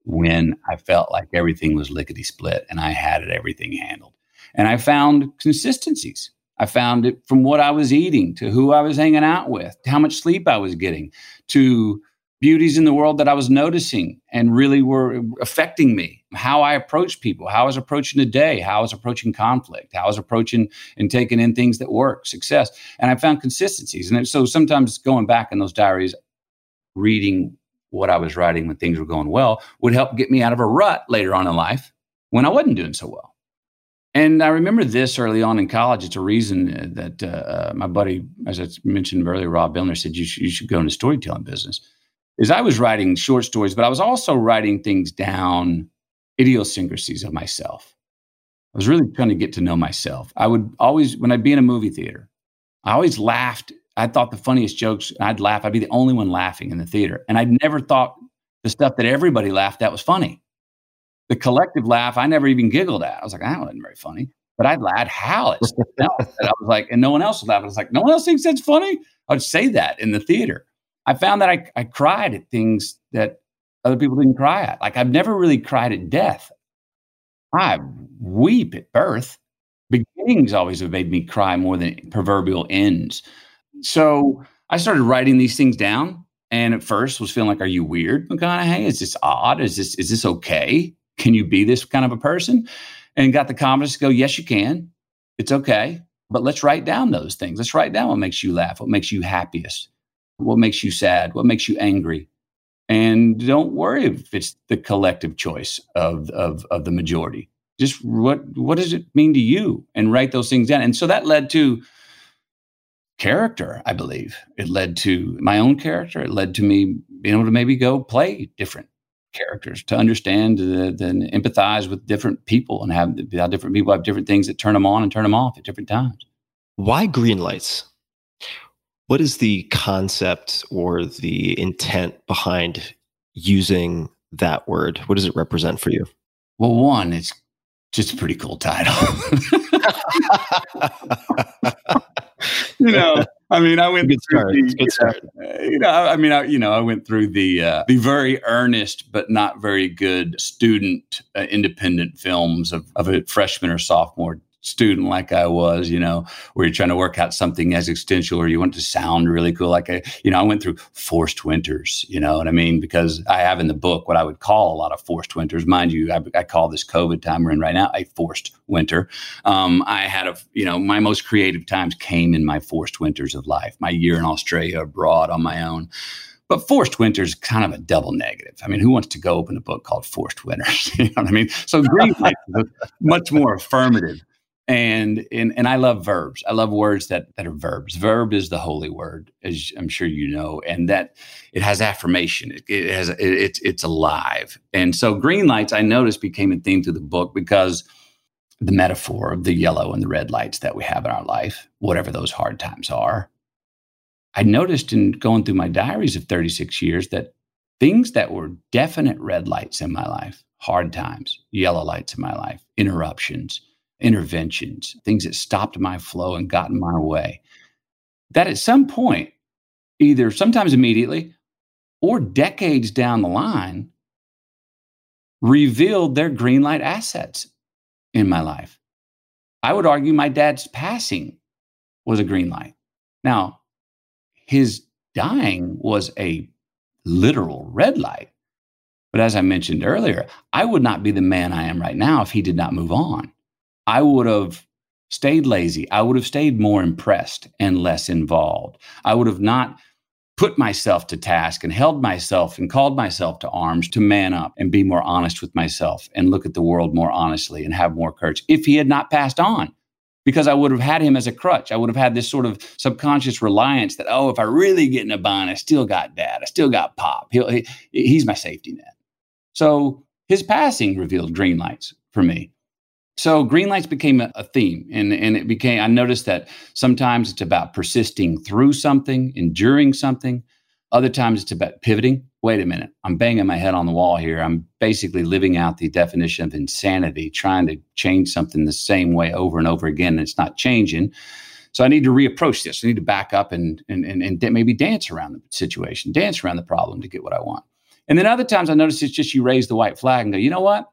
when I felt like everything was lickety split and I had everything handled. And I found consistencies. I found it from what I was eating to who I was hanging out with, to how much sleep I was getting, to beauties in the world that I was noticing and really were affecting me, how I approached people, how I was approaching the day, how I was approaching conflict, how I was approaching and taking in things that work, success. And I found consistencies. And so sometimes going back in those diaries, reading what I was writing when things were going well would help get me out of a rut later on in life when I wasn't doing so well. And I remember this early on in college. It's a reason that my buddy, as I mentioned earlier, Rob Billner, said you should go into the storytelling business. Is I was writing short stories, but I was also writing things down, idiosyncrasies of myself. I was really trying to get to know myself. I would always, when I'd be in a movie theater, I always laughed. I thought the funniest jokes, I'd laugh. I'd be the only one laughing in the theater. And I'd never thought the stuff that everybody laughed at was funny. The collective laugh, I never even giggled at. I was like, that wasn't very funny. But I'd howl at something else. And I was like, and no one else would laugh. I was like, no one else thinks that's funny? I would say that in the theater. I found that I cried at things that other people didn't cry at. Like I've never really cried at death. I weep at birth. Beginnings always have made me cry more than proverbial ends. So I started writing these things down, and at first was feeling like, "Are you weird, McConaughey? Is this odd? Is this okay? Can you be this kind of a person?" And got the confidence to go, "Yes, you can. It's okay. But let's write down those things. Let's write down what makes you laugh, what makes you happiest, what makes you sad, what makes you angry, and don't worry if it's the collective choice of the majority. Just what does it mean to you? And write those things down." And so that led to character, I believe. It led to my own character. It led to me being able to maybe go play different characters, to understand and empathize with different people, and have how different people have different things that turn them on and turn them off at different times. Why green lights? What is the concept or the intent behind using that word? What does it represent for you? Well, one, it's just a pretty cool title. I went I went through the very earnest but not very good student independent films of a freshman or sophomore student like I was, where you're trying to work out something as existential, or you want to sound really cool. I went through forced winters, you know what I mean? Because I have in the book what I would call a lot of forced winters. Mind you, I call this COVID time we're in right now a forced winter. I had my most creative times came in my forced winters of life, my year in Australia abroad on my own. But forced winter is kind of a double negative. I mean, who wants to go open a book called Forced Winters? You know what I mean? So green light is much more affirmative. And I love verbs. I love words that are verbs. Verb is the holy word, as I'm sure you know, and that it has affirmation. It's alive. And so green lights, I noticed, became a theme through the book because the metaphor of the yellow and the red lights that we have in our life, whatever those hard times are. I noticed in going through my diaries of 36 years that things that were definite red lights in my life, hard times, yellow lights in my life, interruptions, interventions, things that stopped my flow and got in my way, that at some point, either sometimes immediately or decades down the line, revealed their green light assets in my life. I would argue my dad's passing was a green light. Now, his dying was a literal red light. But as I mentioned earlier, I would not be the man I am right now if he did not move on. I would have stayed lazy. I would have stayed more impressed and less involved. I would have not put myself to task and held myself and called myself to arms to man up and be more honest with myself and look at the world more honestly and have more courage if he had not passed on, because I would have had him as a crutch. I would have had this sort of subconscious reliance that, if I really get in a bind, I still got Dad. I still got Pop. He's my safety net. So his passing revealed green lights for me. So green lights became a theme, and it became, I noticed that sometimes it's about persisting through something, enduring something. Other times it's about pivoting. Wait a minute, I'm banging my head on the wall here. I'm basically living out the definition of insanity, trying to change something the same way over and over again, and it's not changing. So I need to reapproach this. I need to back up and maybe dance around the situation, dance around the problem to get what I want. And then other times I notice it's just you raise the white flag and go, you know what?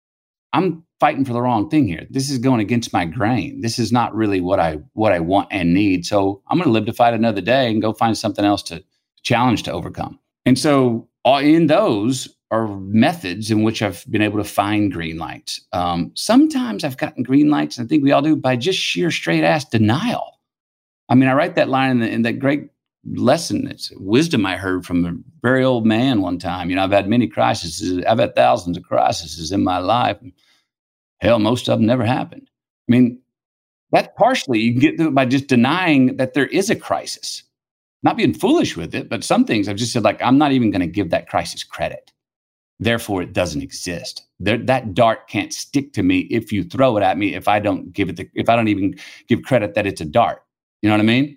I'm fighting for the wrong thing here. This is going against my grain. This is not really what I want and need. So I'm going to live to fight another day and go find something else to challenge to overcome. And so in those are methods in which I've been able to find green lights. Sometimes I've gotten green lights, and I think we all do, by just sheer straight ass denial. I mean, I write that line in that great lesson. It's wisdom I heard from a very old man one time. You know, I've had many crises. I've had thousands of crises in my life. Hell, most of them never happened. I mean, that partially you can get through it by just denying that there is a crisis. Not being foolish with it, but some things I've just said, like, I'm not even going to give that crisis credit. Therefore, it doesn't exist. That dart can't stick to me if you throw it at me, if I don't even give credit that it's a dart. You know what I mean?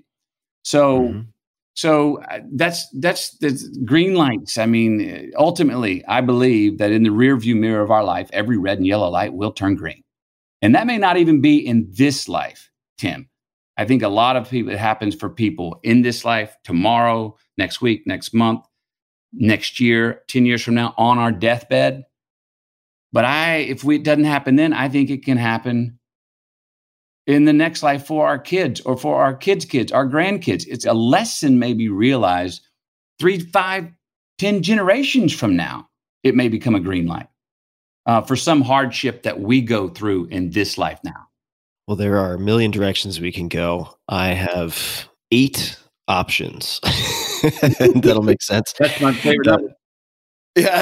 So that's the green lights. I mean, ultimately, I believe that in the rearview mirror of our life, every red and yellow light will turn green. And that may not even be in this life, Tim. I think a lot of people, it happens for people in this life, tomorrow, next week, next month, next year, 10 years from now, on our deathbed. But if it doesn't happen then, I think it can happen in the next life for our kids or for our kids' kids, our grandkids. It's a lesson maybe realized 3, 5, 10 generations from now. It may become a green light for some hardship that we go through in this life now. Well, there are a million directions we can go. I have 8 options. That'll make sense. That's my favorite. Yeah,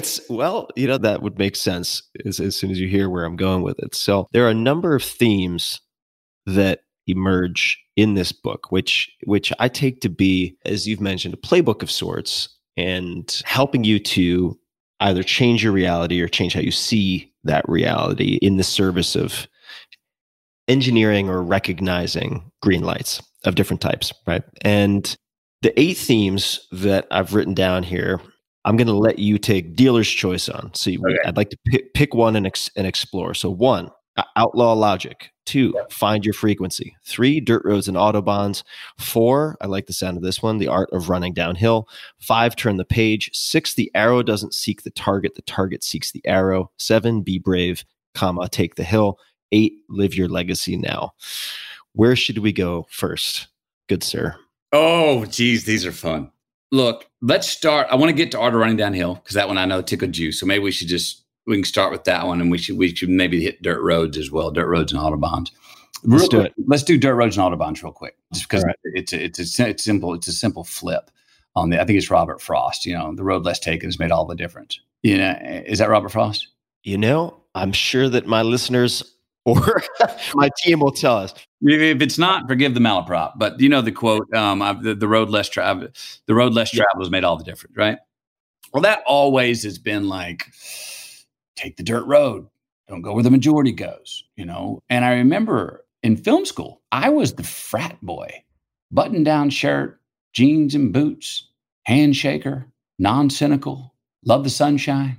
that would make sense as soon as you hear where I'm going with it. So there are a number of themes that emerge in this book, which I take to be, as you've mentioned, a playbook of sorts, and helping you to either change your reality or change how you see that reality in the service of engineering or recognizing green lights of different types, right? And the 8 themes that I've written down here, I'm going to let you take dealer's choice on. So I'd like to pick one and explore. So 1, outlaw logic. 2, find your frequency. 3, dirt roads and autobahns. 4, I like the sound of this one, the art of running downhill. 5, turn the page. 6, the arrow doesn't seek the target seeks the arrow. 7, be brave, take the hill. 8, live your legacy now. Where should we go first, good sir? Oh, geez, these are fun. Look, let's start. I want to get to art of running downhill because that one I know tickled you. So maybe we can start with that one, and we should maybe hit dirt roads as well, dirt roads and autobahns. Let's do it. Let's do dirt roads and autobahns real quick, just because it's a simple flip on the. I think it's Robert Frost. You know, the road less taken has made all the difference. You know, is that Robert Frost? You know, I'm sure that my listeners or my team will tell us. If it's not, forgive the malaprop. But you know the quote: "The road less traveled has made all the difference." Right. Well, that always has been like, take the dirt road. Don't go where the majority goes. You know. And I remember in film school, I was the frat boy, button-down shirt, jeans and boots, handshaker, non-cynical, love the sunshine.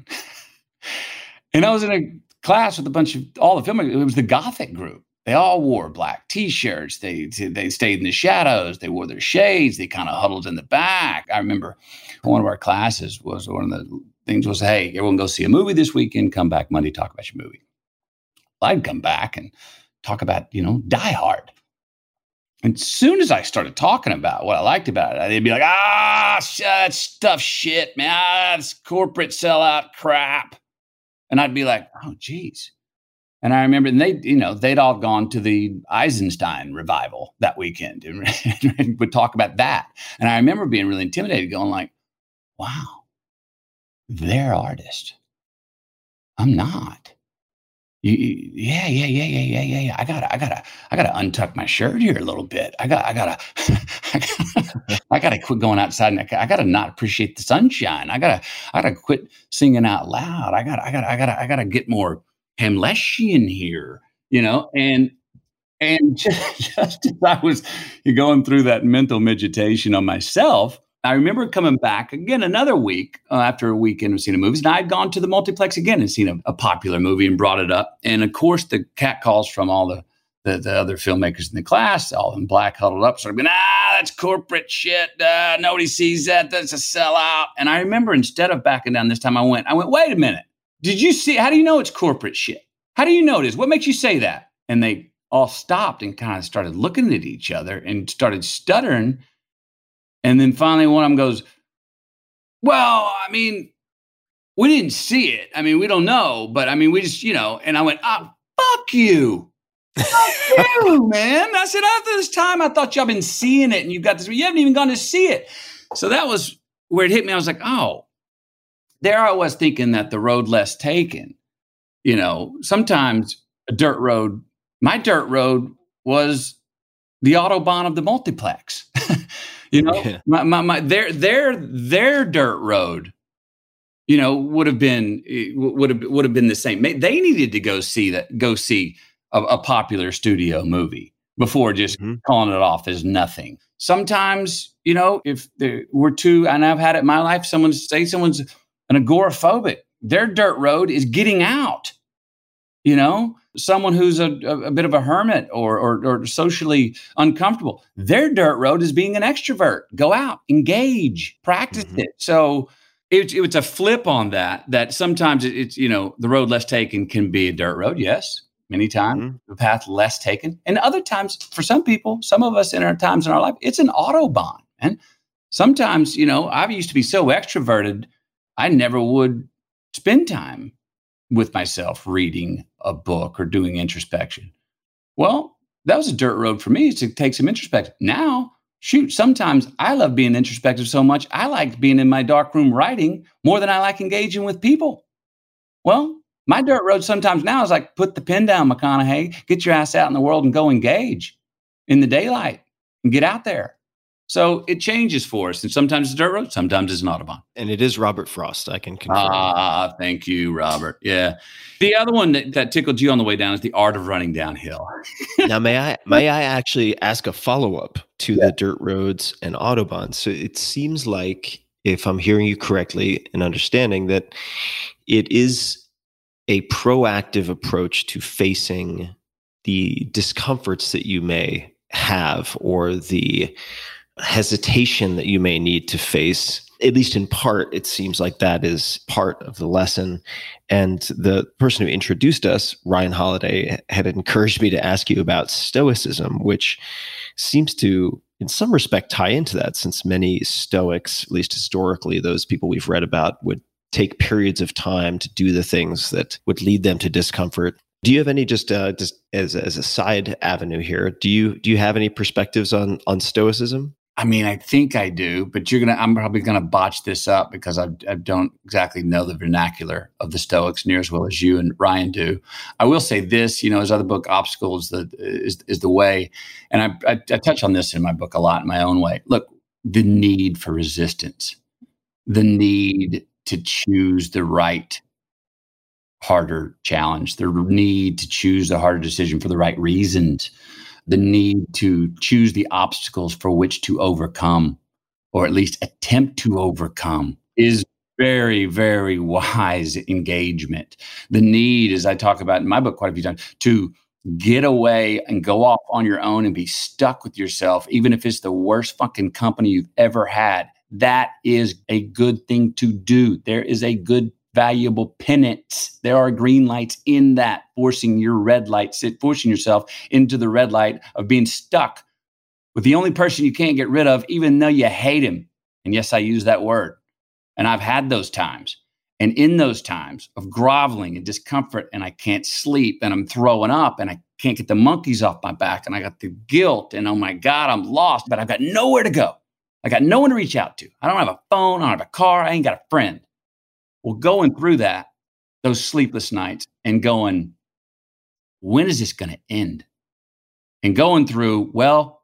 And I was in a class with a bunch of all the filmmakers. It was the Gothic group. They all wore black T-shirts. They stayed in the shadows. They wore their shades. They kind of huddled in the back. I remember one of our classes was one of the things was, hey, everyone go see a movie this weekend. Come back Monday, talk about your movie. Well, I'd come back and talk about, Die Hard. And as soon as I started talking about what I liked about it, they'd be like, that stuff shit, man. It's corporate sellout crap. And I'd be like, oh, geez. And I remember they'd all gone to the Eisenstein revival that weekend and would talk about that. And I remember being really intimidated, going like, wow, they're artists. I'm not. Yeah. I gotta untuck my shirt here a little bit. I gotta quit going outside, and I gotta not appreciate the sunshine. I gotta quit singing out loud. I gotta get more Hamletian here, and just as I was going through that mental meditation on myself, I remember coming back again another week after a weekend of seeing movies, and I'd gone to the multiplex again and seen a popular movie and brought it up. And of course, the cat calls from all the the other filmmakers in the class, all in black, huddled up, sort of going, that's corporate shit. Nobody sees that. That's a sellout. And I remember instead of backing down this time, I went, wait a minute. Did you see? How do you know it's corporate shit? How do you notice? What makes you say that? And they all stopped and kind of started looking at each other and started stuttering. And then finally one of them goes, well, I mean, we didn't see it. I mean, we don't know, but I mean, we just, and I went, fuck you. Fuck you, man. I said, after this time, I thought y'all been seeing it and you got this, you haven't even gone to see it. So that was where it hit me. I was like, oh, there I was thinking that the road less taken, sometimes a dirt road, my dirt road was the Autobahn of the multiplex, Yeah. their dirt road, would have been the same. They needed to go see a popular studio movie before just calling it off as nothing. Sometimes, if we're too, and I've had it in my life, someone's an agoraphobic, their dirt road is getting out. Someone who's a bit of a hermit or socially uncomfortable, their dirt road is being an extrovert. Go out, engage, practice it. So it's a flip on that sometimes it's, the road less taken can be a dirt road. Yes. Many times the path less taken. And other times for some people, some of us in our times in our life, it's an Autobahn. And sometimes, I used to be so extroverted, I never would spend time with myself reading a book or doing introspection. Well, that was a dirt road for me to take some introspection. Now, sometimes I love being introspective so much. I like being in my dark room writing more than I like engaging with people. Well, my dirt road sometimes now is like, put the pen down, McConaughey, get your ass out in the world and go engage in the daylight and get out there. So it changes for us. And sometimes it's dirt road, sometimes it's an Autobahn. And it is Robert Frost, I can confirm. Thank you, Robert. Yeah. The other one that tickled you on the way down is The Art of Running Downhill. Now, may I actually ask a follow-up to the dirt roads and Autobahns? So it seems like, if I'm hearing you correctly and understanding, that it is a proactive approach to facing the discomforts that you may have or the hesitation that you may need to face. At least in part, it seems like that is part of the lesson. And the person who introduced us, Ryan Holiday, had encouraged me to ask you about Stoicism, which seems to, in some respect, tie into that, since many Stoics, at least historically, those people we've read about, would take periods of time to do the things that would lead them to discomfort. Do you have any, just as a side avenue here, do you have any perspectives on Stoicism? I mean, I think I do, but I'm probably gonna botch this up because I don't exactly know the vernacular of the Stoics near as well as you and Ryan do. I will say this, his other book, Obstacles is the Way, and I touch on this in my book a lot in my own way. Look, the need for resistance, the need to choose the right, harder challenge, the need to choose the harder decision for the right reasons, the need to choose the obstacles for which to overcome, or at least attempt to overcome, is very, very wise engagement. The need, as I talk about in my book quite a few times, to get away and go off on your own and be stuck with yourself, even if it's the worst fucking company you've ever had. That is a good thing to do. There is a good, valuable penance. There are green lights in that, forcing yourself into the red light of being stuck with the only person you can't get rid of, even though you hate him. And yes, I use that word. And I've had those times. And in those times of groveling and discomfort, and I can't sleep, and I'm throwing up, and I can't get the monkeys off my back, and I got the guilt, and oh my God, I'm lost, but I've got nowhere to go. I got no one to reach out to. I don't have a phone. I don't have a car. I ain't got a friend. Well, going through that, those sleepless nights, and going, when is this going to end? And going through, well,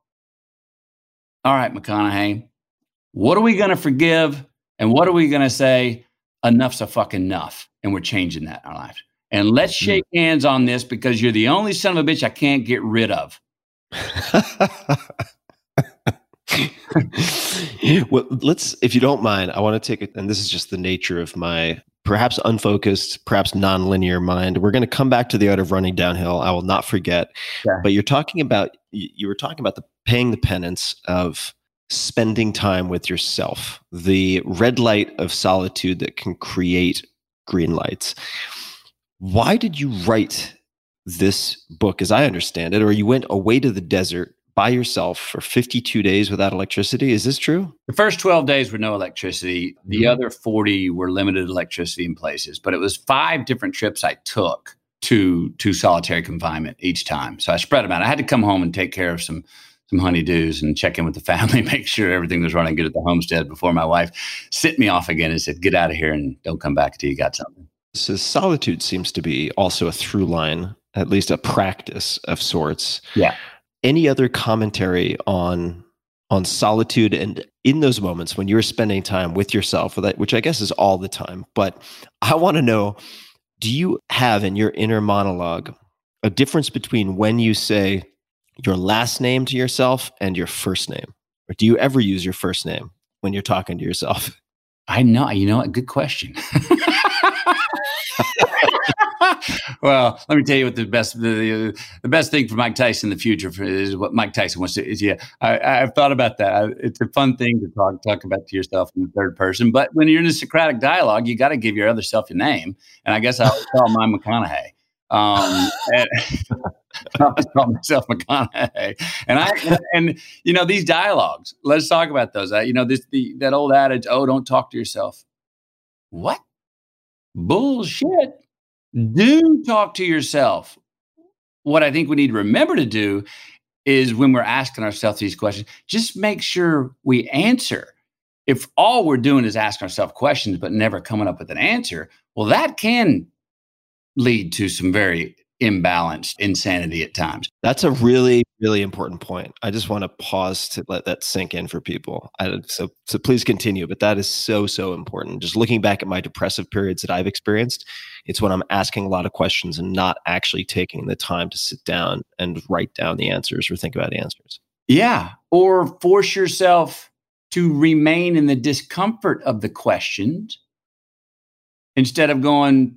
all right, McConaughey, what are we going to forgive? And what are we going to say? Enough's a fucking enough. And we're changing that in our lives. And let's shake hands on this, because you're the only son of a bitch I can't get rid of. Well, if you don't mind, I want to take it, and this is just the nature of my perhaps unfocused, perhaps nonlinear mind. We're going to come back to the art of running downhill. I will not forget. Yeah. But you were talking about the paying the penance of spending time with yourself, the red light of solitude that can create green lights. Why did you write this book, as I understand it, or you went away to the desert by yourself for 52 days without electricity? Is this true? The first 12 days were no electricity. The other 40 were limited electricity in places. But it was 5 different trips I took to solitary confinement each time. So I spread them out. I had to come home and take care of some honeydews and check in with the family, make sure everything was running good at the homestead before my wife sent me off again and said, get out of here and don't come back until you got something. So solitude seems to be also a through line, at least a practice of sorts. Yeah. Any other commentary on solitude and in those moments when you're spending time with yourself, which I guess is all the time, but I want to know, do you have in your inner monologue a difference between when you say your last name to yourself and your first name? Or do you ever use your first name when you're talking to yourself? I know. You know what? Good question. Well, let me tell you what the best thing for Mike Tyson in the future is what Mike Tyson wants to is. Yeah, I've thought about that. It's a fun thing to talk about to yourself in the third person. But when you're in a Socratic dialogue, you got to give your other self a name. And I guess I'll call mine McConaughey. And I'll just call myself McConaughey. And you know, these dialogues. Let's talk about those. That old adage, "Oh, don't talk to yourself." What? Bullshit. Do talk to yourself. What I think we need to remember to do is when we're asking ourselves these questions, just make sure we answer. If all we're doing is asking ourselves questions but never coming up with an answer, well, that can lead to some very imbalanced insanity at times. That's a really, really important point. I just want to pause to let that sink in for people. So please continue, but that is so, so important. Just looking back at my depressive periods that I've experienced, it's when I'm asking a lot of questions and not actually taking the time to sit down and write down the answers or think about answers. Yeah. Or force yourself to remain in the discomfort of the questions instead of going,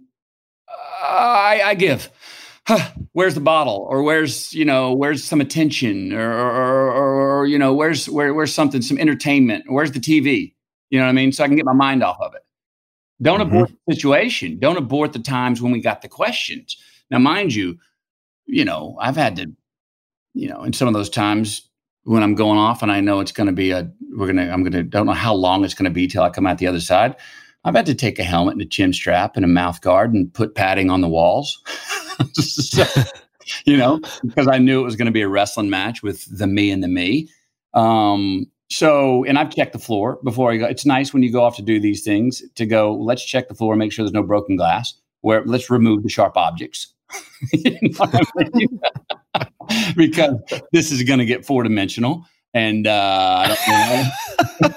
I give. Where's the bottle? Or where's some attention? Or where's something, some entertainment? Where's the TV? You know what I mean? So I can get my mind off of it. Don't abort the situation. Don't abort the times when we got the questions. Now, mind you, I've had to, in some of those times when I'm going off and I know it's going to be don't know how long it's going to be till I come out the other side. I've had to take a helmet and a chin strap and a mouth guard and put padding on the walls. So, because I knew it was going to be a wrestling match with the me and the me. And I've checked the floor before I go. It's nice when you go off to do these things to go, let's check the floor, make sure there's no broken glass, let's remove the sharp objects. You know what I mean? Because this is going to get 4-dimensional. And, I don't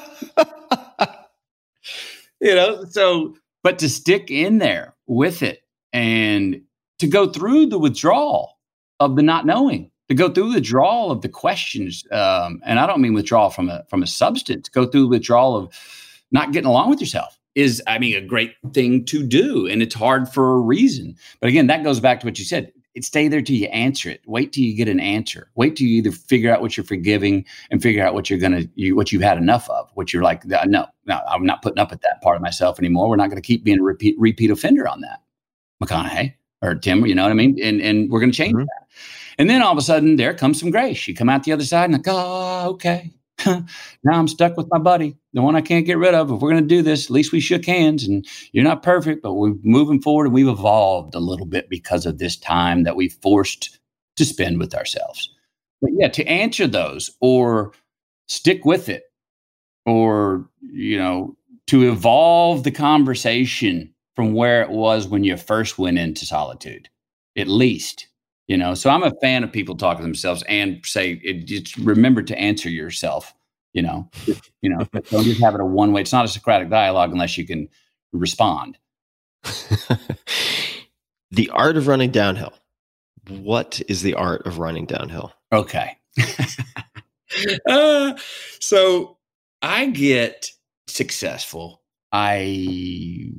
but to stick in there with it and to go through the withdrawal of the not knowing, to go through the withdrawal of the questions. And I don't mean withdrawal from a substance, go through the withdrawal of not getting along with yourself is, a great thing to do. And it's hard for a reason. But again, that goes back to what you said. Stay there till you answer it. Wait till you get an answer. Wait till you either figure out what you're forgiving and figure out what what you've had enough of, what you're like, no, I'm not putting up with that part of myself anymore. We're not going to keep being a repeat offender on that. McConaughey or Tim, you know what I mean? And we're going to change that. And then all of a sudden there comes some grace. You come out the other side and okay. Now I'm stuck with my buddy, the one I can't get rid of. If we're going to do this, at least we shook hands and you're not perfect, but we're moving forward and we've evolved a little bit because of this time that we forced to spend with ourselves. But yeah, to answer those or stick with it or, to evolve the conversation from where it was when you first went into solitude, at least. So I'm a fan of people talking to themselves and say, just remember to answer yourself, don't just have it a one way. It's not a Socratic dialogue unless you can respond. The art of running downhill. What is the art of running downhill? Okay. So I get successful. I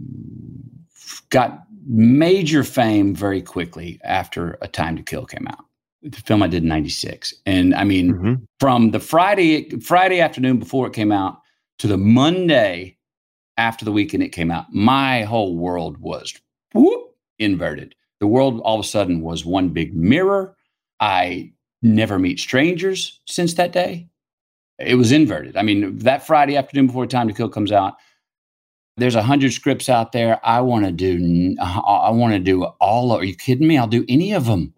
got major fame very quickly after A Time to Kill came out. The film I did in 96. And I mean, from the Friday afternoon before it came out to the Monday after the weekend it came out, my whole world was inverted. The world all of a sudden was one big mirror. I never meet strangers since that day. It was inverted. I mean, that Friday afternoon before Time to Kill comes out, there's 100 scripts out there. I want to do all. Are you kidding me? I'll do any of them.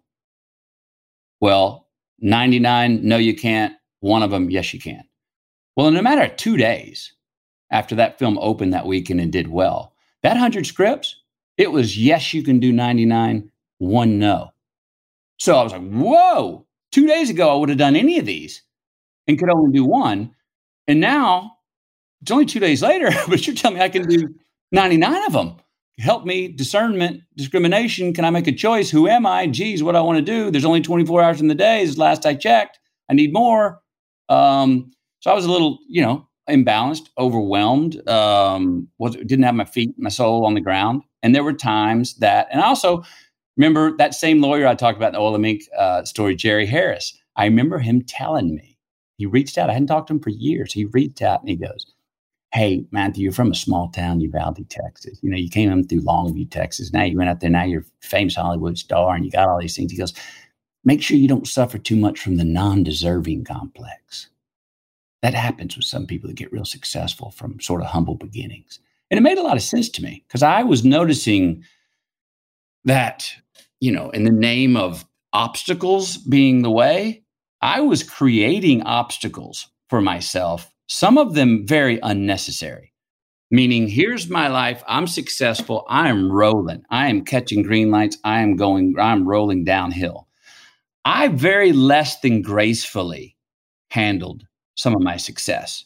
Well, 99, no, you can't. One of them, yes, you can. Well, in a matter of 2 days after that film opened that weekend and did well, that 100 scripts, it was yes, you can do 99, one no. So I was like, whoa, 2 days ago, I would have done any of these and could only do one. And now it's only 2 days later, but you're telling me I can do 99 of them. Help me, discrimination. Can I make a choice? Who am I? Geez, what do I want to do? There's only 24 hours in the day. As last I checked, I need more. So I was a little, imbalanced, overwhelmed. Didn't have my soul on the ground. And there were times that, and I also remember that same lawyer I talked about in the Oil of Mink story, Jerry Harris. I remember him telling me, he reached out. I hadn't talked to him for years. He reached out and he goes, hey, Matthew, you're from a small town, Uvalde, Texas. You came in through Longview, Texas. Now you went out there. Now you're a famous Hollywood star and you got all these things. He goes, make sure you don't suffer too much from the non-deserving complex. That happens with some people that get real successful from sort of humble beginnings. And it made a lot of sense to me because I was noticing that, in the name of obstacles being the way, I was creating obstacles for myself. Some of them very unnecessary, meaning here's my life. I'm successful. I am rolling. I am catching green lights. I'm rolling downhill. I very less than gracefully handled some of my success.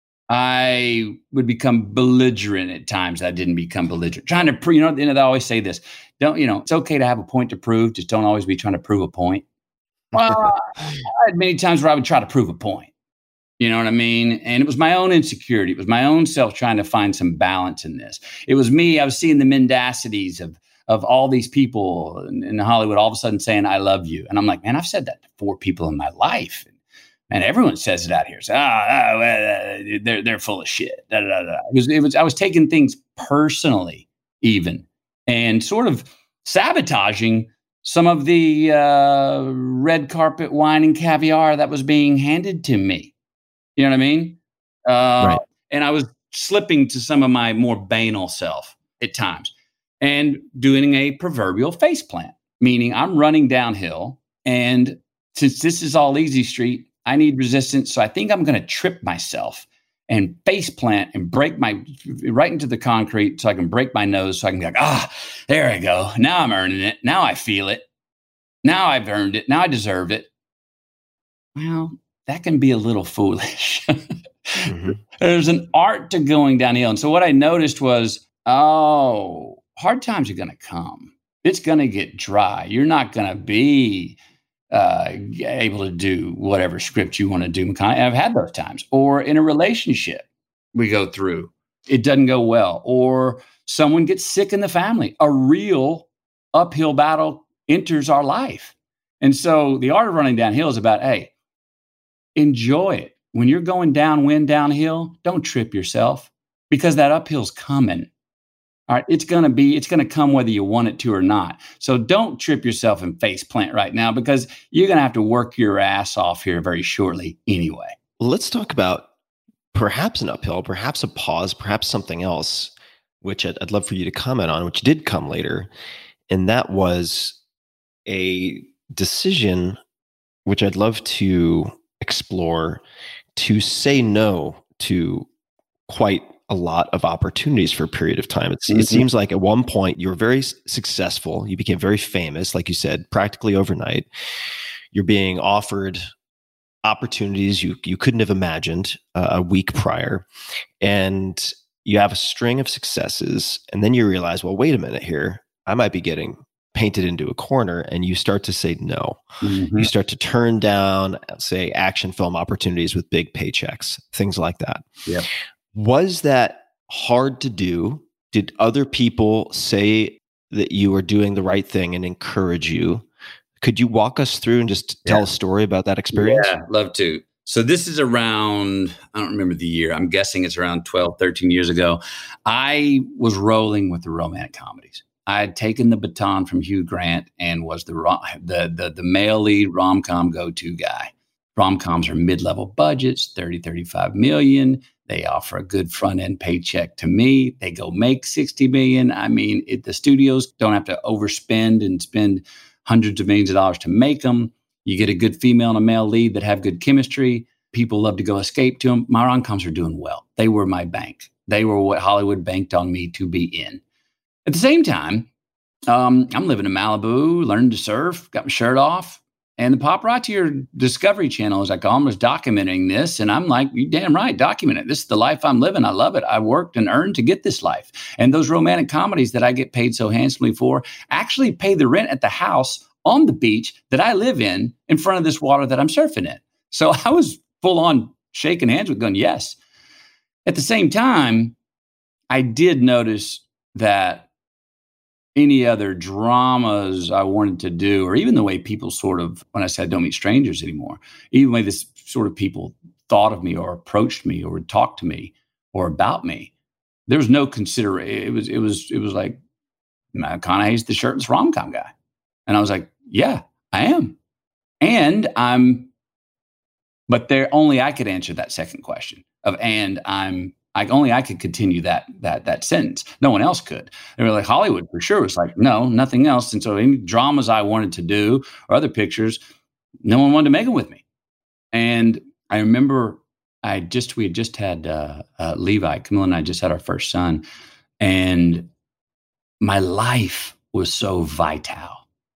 I would become belligerent at times. I didn't become belligerent. Trying to prove, they always say this, it's okay to have a point to prove. Just don't always be trying to prove a point. Well, I had many times where I would try to prove a point. You know what I mean? And it was my own insecurity. It was my own self trying to find some balance in this. It was me. I was seeing the mendacities of all these people in Hollywood all of a sudden saying, I love you. And I'm like, man, I've said that to 4 people in my life. And everyone says it out here. So, they're full of shit. I was taking things personally even and sort of sabotaging some of the red carpet wine and caviar that was being handed to me. You know what I mean? Right. And I was slipping to some of my more banal self at times and doing a proverbial face plant, meaning I'm running downhill. And since this is all easy street, I need resistance. So I think I'm going to trip myself and face plant and break right into the concrete so I can break my nose so I can be like, there I go. Now I'm earning it. Now I feel it. Now I've earned it. Now I deserve it. Well, that can be a little foolish. Mm-hmm. There's an art to going downhill. And so what I noticed was, hard times are going to come. It's going to get dry. You're not going to be able to do whatever script you want to do. And I've had those times. Or in a relationship we go through, it doesn't go well. Or someone gets sick in the family. A real uphill battle enters our life. And so the art of running downhill is about, hey, enjoy it. When you're going downwind, downhill, don't trip yourself because that uphill's coming. All right, it's going to come whether you want it to or not. So don't trip yourself and face plant right now because you're going to have to work your ass off here very shortly anyway. Well, let's talk about perhaps an uphill, perhaps a pause, perhaps something else, which I'd love for you to comment on, which did come later. And that was a decision, which I'd love to explore, to say no to quite a lot of opportunities for a period of time. It seems like at one point you were very successful. You became very famous, like you said, practically overnight. You're being offered opportunities you couldn't have imagined a week prior. And you have a string of successes. And then you realize, well, wait a minute here. I might be getting painted into a corner, and you start to say no. Mhm. You start to turn down, say, action film opportunities with big paychecks, things like that. Yep. Was that hard to do? Did other people say that you were doing the right thing and encourage you? Could you walk us through and just tell a story about that experience? Yeah, love to. So this is around, I don't remember the year. I'm guessing it's around 12, 13 years ago. I was rolling with the romantic comedies. I had taken the baton from Hugh Grant and was the male lead rom-com go-to guy. Rom-coms are mid-level budgets, 30, 35 million. They offer a good front-end paycheck to me. They go make 60 million. I mean, the studios don't have to overspend and spend hundreds of millions of dollars to make them. You get a good female and a male lead that have good chemistry. People love to go escape to them. My rom-coms are doing well. They were my bank. They were what Hollywood banked on me to be in. At the same time, I'm living in Malibu, learning to surf, got my shirt off. And the paparazzi or Discovery Channel, as I call them, was documenting this. And I'm like, you damn right, document it. This is the life I'm living. I love it. I worked and earned to get this life. And those romantic comedies that I get paid so handsomely for actually pay the rent at the house on the beach that I live in front of this water that I'm surfing in. So I was full on shaking hands with going, yes. At the same time, I did notice that any other dramas I wanted to do, or even the way people sort of, when I said don't meet strangers anymore, even the way this sort of people thought of me or approached me or would talk to me or about me, there was no consideration. It was like, McConaughey's the shirtless rom-com guy. And I was like, yeah, I am. And but there only I could answer that second question of, and only I could continue that sentence. No one else could. They were like, Hollywood for sure was like, no, nothing else. And so any dramas I wanted to do or other pictures, no one wanted to make them with me. And I remember we had just had Levi, Camilla and I just had our first son. And my life was so vital.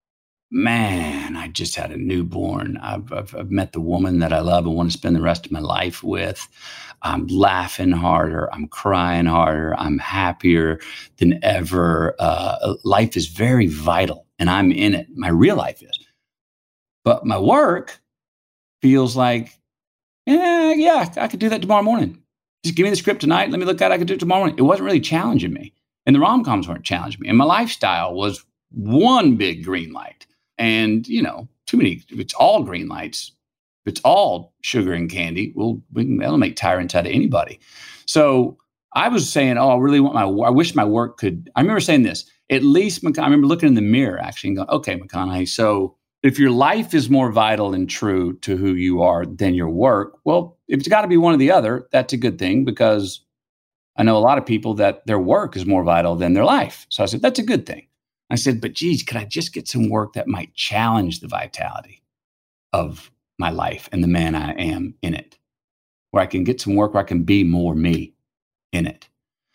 Man, I just had a newborn. I've met the woman that I love and want to spend the rest of my life with. I'm laughing harder. I'm crying harder. I'm happier than ever. Life is very vital, and I'm in it. My real life is. But my work feels like, yeah, I could do that tomorrow morning. Just give me the script tonight. Let me look at it. I could do it tomorrow morning. It wasn't really challenging me. And the rom-coms weren't challenging me. And my lifestyle was one big green light. And, too many, if it's all green lights, if it's all sugar and candy, that'll make tyrants out of anybody. So I was saying, I really want I wish my work could, I remember saying this, at least, I remember looking in the mirror actually and going, okay, McConaughey, so if your life is more vital and true to who you are than your work, well, if it's got to be one or the other, that's a good thing, because I know a lot of people that their work is more vital than their life. So I said, that's a good thing. I said, but geez, could I just get some work that might challenge the vitality of my life and the man I am in it, where I can get some work where I can be more me in it?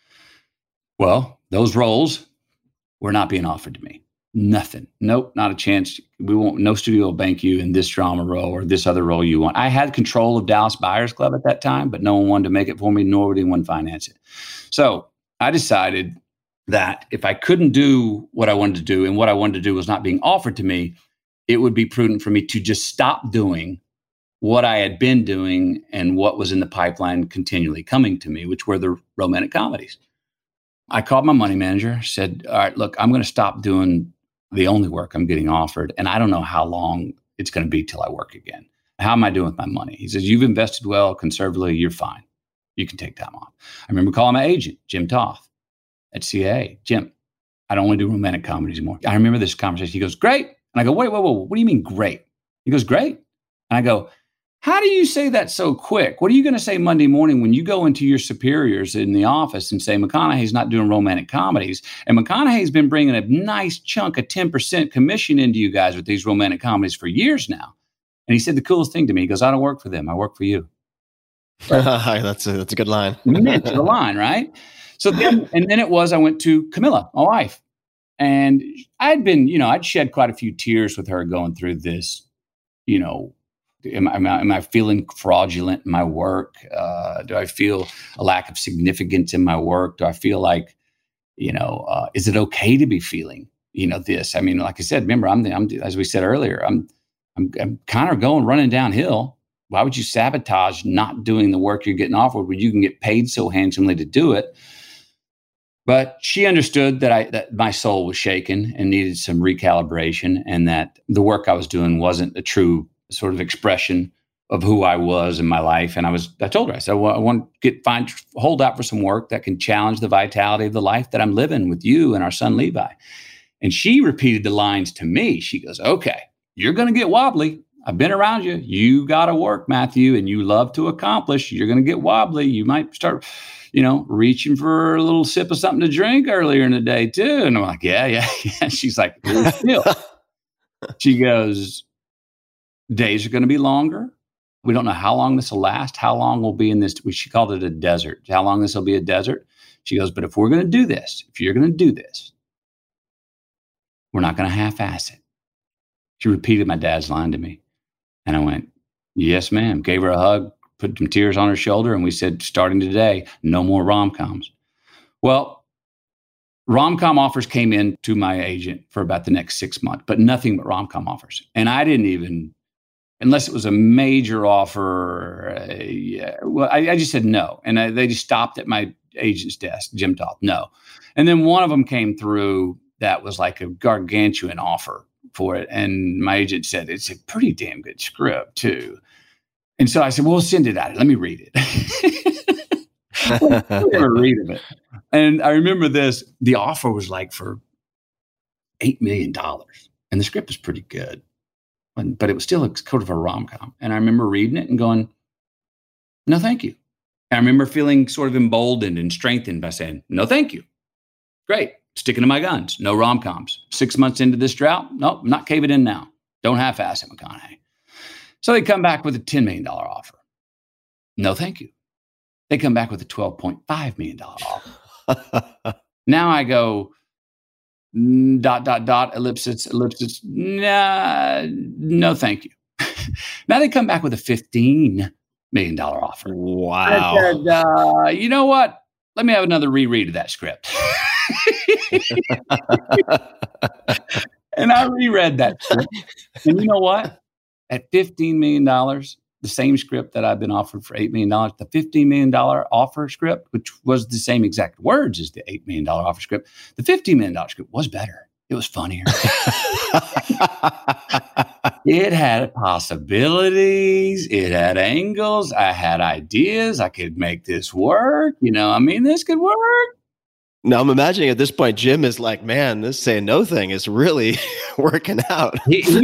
Well, those roles were not being offered to me. Nothing. Nope, not a chance. No studio will bank you in this drama role or this other role you want. I had control of Dallas Buyers Club at that time, but no one wanted to make it for me, nor would anyone finance it. So I decided that if I couldn't do what I wanted to do, and what I wanted to do was not being offered to me, it would be prudent for me to just stop doing what I had been doing and what was in the pipeline continually coming to me, which were the romantic comedies. I called my money manager, said, all right, look, I'm going to stop doing the only work I'm getting offered, and I don't know how long it's going to be till I work again. How am I doing with my money? He says, you've invested well, conservatively, you're fine. You can take time off. I remember calling my agent, Jim Toth, at CAA. Jim, I don't want to do romantic comedies anymore. I remember this conversation. He goes, great. And I go, wait, what do you mean great? He goes, great. And I go, how do you say that so quick? What are you going to say Monday morning when you go into your superiors in the office and say, McConaughey's not doing romantic comedies, and McConaughey's been bringing a nice chunk of 10% commission into you guys with these romantic comedies for years now? And he said the coolest thing to me. He goes, I don't work for them. I work for you. That's a good line. Meant the line, right? So then I went to Camilla, my wife, and I'd shed quite a few tears with her going through this. Am I feeling fraudulent in my work? Do I feel a lack of significance in my work? Do I feel like, is it okay to be feeling, this. I mean, like I said, remember, I'm as we said earlier, I'm kind of running downhill. Why would you sabotage not doing the work you're getting offered when you can get paid so handsomely to do it? But she understood that my soul was shaken and needed some recalibration, and that the work I was doing wasn't a true sort of expression of who I was in my life. And I told her, I said, well, I want to hold out for some work that can challenge the vitality of the life that I'm living with you and our son, Levi. And she repeated the lines to me. She goes, okay, you're going to get wobbly. I've been around you. You got to work, Matthew, and you love to accomplish. You're going to get wobbly. You might start, reaching for a little sip of something to drink earlier in the day too. And I'm like, yeah. She's like, still. She goes, days are going to be longer. We don't know how long this will last. How long we'll be in this. She called it a desert. How long this will be a desert. She goes, but if we're going to do this, if you're going to do this, we're not going to half-ass it. She repeated my dad's line to me. And I went, yes, ma'am. Gave her a hug, put some tears on her shoulder. And we said, starting today, no more rom-coms. Well, rom-com offers came in to my agent for about the next 6 months, but nothing but rom-com offers. And I didn't even, unless it was a major offer, I just said no. And they just stopped at my agent's desk, Jim Toth, no. And then one of them came through that was like a gargantuan offer for it. And my agent said, it's a pretty damn good script too. And so I said, well, send it out. Let me read it. Read it. And I remember the offer was like for $8 million. And the script was pretty good, but it was still sort of a rom-com. And I remember reading it and going, no, thank you. And I remember feeling sort of emboldened and strengthened by saying, no, thank you. Great. Sticking to my guns. No rom-coms. 6 months into this drought. Nope, I'm not caving in now. Don't half-ass it, McConaughey. So they come back with a $10 million offer. No, thank you. They come back with a $12.5 million offer. Now I go, ... ellipsis. Nah, no, thank you. Now they come back with a $15 million offer. Wow. I said, you know what? Let me have another reread of that script. And I reread that script. And you know what? At $15 million, the same script that I've been offered for $8 million, the $15 million offer script, which was the same exact words as the $8 million offer script, the $15 million script was better. It was funnier. It had possibilities. It had angles. I had ideas. I could make this work. This could work. Now I'm imagining at this point, Jim is like, man, this saying no thing is really working out.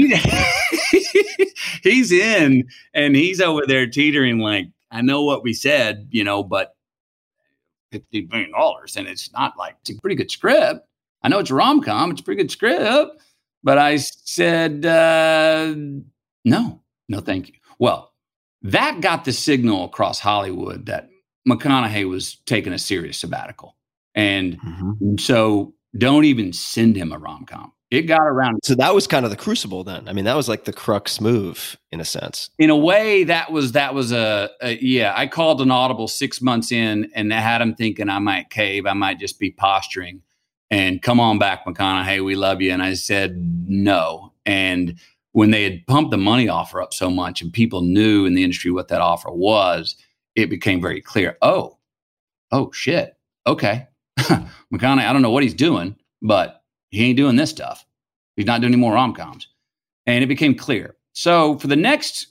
He's in and he's over there teetering like, I know what we said, but $50 million. And it's not like, it's a pretty good script. I know it's a rom-com. It's a pretty good script. But I said, no, thank you. Well, that got the signal across Hollywood that McConaughey was taking a serious sabbatical. And so don't even send him a rom-com. It got around. So that was kind of the crucible then. I mean, that was like the crux move in a sense. In a way, that was I called an audible 6 months in and had him thinking I might cave. I might just be posturing and come on back, McConaughey, we love you. And I said, no. And when they had pumped the money offer up so much and people knew in the industry what that offer was, it became very clear. Oh shit. Okay. McConaughey, I don't know what he's doing, but he ain't doing this stuff. He's not doing any more rom-coms. And it became clear. So for the next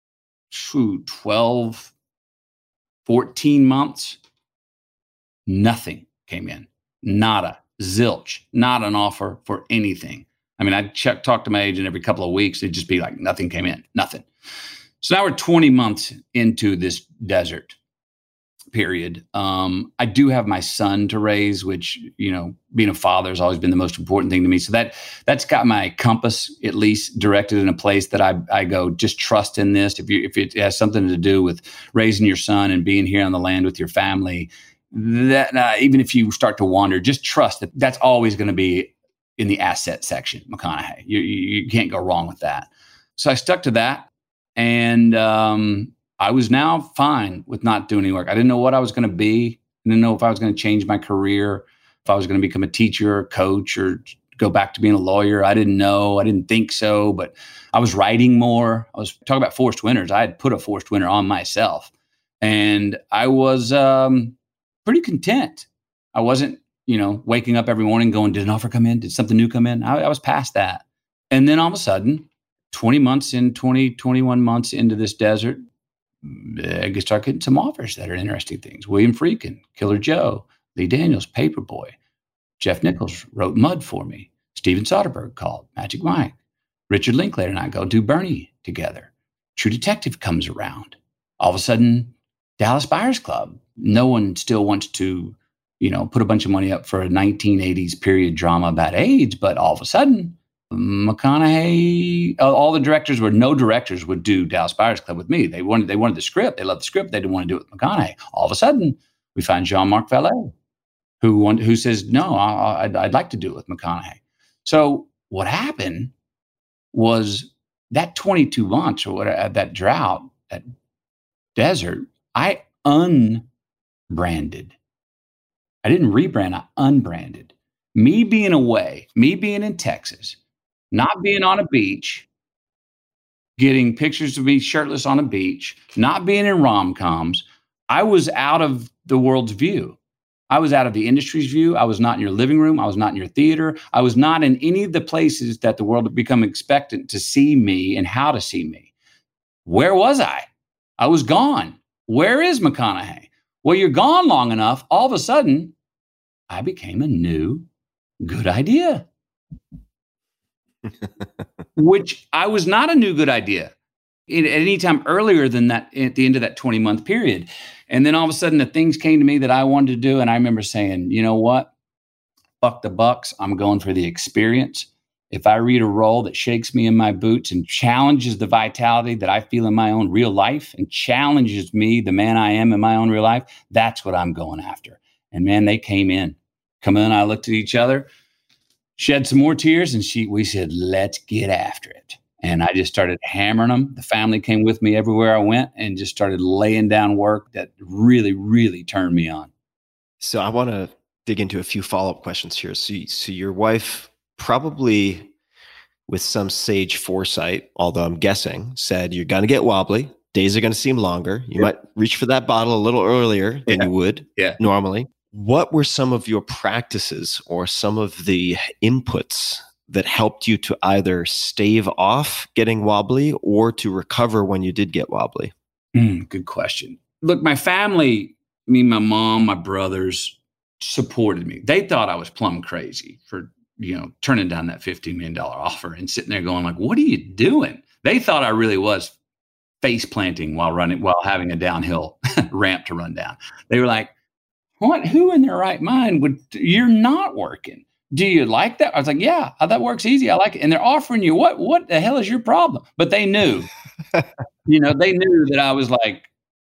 12, 14 months, nothing came in. Nada. Zilch. Not an offer for anything. I mean, I'd talk to my agent every couple of weeks. It'd just be like, nothing came in. Nothing. So now we're 20 months into this desert period. I do have my son to raise, which, being a father has always been the most important thing to me. So that's got my compass at least directed in a place that I go, just trust in this. If it has something to do with raising your son and being here on the land with your family, that even if you start to wander, just trust that that's always going to be in the asset section, McConaughey. You can't go wrong with that. So I stuck to that. And I was now fine with not doing any work. I didn't know what I was going to be. I didn't know if I was going to change my career, if I was going to become a teacher or coach or go back to being a lawyer. I didn't know. I didn't think so, but I was writing more. I was talking about forced winters. I had put a forced winter on myself, and I was pretty content. I wasn't, waking up every morning going, did an offer come in? Did something new come in? I was past that. And then all of a sudden, 21 months into this desert, I start getting some offers that are interesting things. William Friedkin, Killer Joe, Lee Daniels, Paperboy. Jeff Nichols wrote Mud for me. Steven Soderbergh called Magic Mike. Richard Linklater and I go do Bernie together. True Detective comes around. All of a sudden, Dallas Buyers Club. No one still wants to, put a bunch of money up for a 1980s period drama about AIDS, but all of a sudden, McConaughey, all the directors no directors would do Dallas Buyers Club with me. They wanted the script. They loved the script. They didn't want to do it with McConaughey. All of a sudden, we find Jean-Marc Vallée, who says, no, I'd like to do it with McConaughey. So what happened was that 22 months or whatever, that drought, that desert, I unbranded. I didn't rebrand, I unbranded. Me being away, me being in Texas, not being on a beach, getting pictures of me shirtless on a beach, not being in rom-coms, I was out of the world's view. I was out of the industry's view. I was not in your living room. I was not in your theater. I was not in any of the places that the world had become expectant to see me and how to see me. Where was I? I was gone. Where is McConaughey? Well, you're gone long enough. All of a sudden, I became a new good idea, which I was not a new good idea at any time earlier than that, at the end of that 20-month period. And then all of a sudden, the things came to me that I wanted to do. And I remember saying, you know what? Fuck the bucks. I'm going for the experience. If I read a role that shakes me in my boots and challenges the vitality that I feel in my own real life and challenges me, the man I am in my own real life, that's what I'm going after. And man, they came in. Camilla and I looked at each other, shed some more tears, and we said, let's get after it. And I just started hammering them. The family came with me everywhere I went and just started laying down work that really, really turned me on. So I want to dig into a few follow-up questions here. So your wife probably, with some sage foresight, although I'm guessing, said you're going to get wobbly. Days are going to seem longer. You might reach for that bottle a little earlier than you would normally. What were some of your practices or some of the inputs that helped you to either stave off getting wobbly or to recover when you did get wobbly? Good question. Look, my family, my mom, my brothers supported me. They thought I was plumb crazy for, turning down that $15 million offer and sitting there going like, what are you doing? They thought I really was face planting while having a downhill ramp to run down. They were like, what? Who in their right mind you're not working? Do you like that? I was like, yeah, that works easy. I like it. And they're offering you what the hell is your problem? But they knew, they knew that I was like,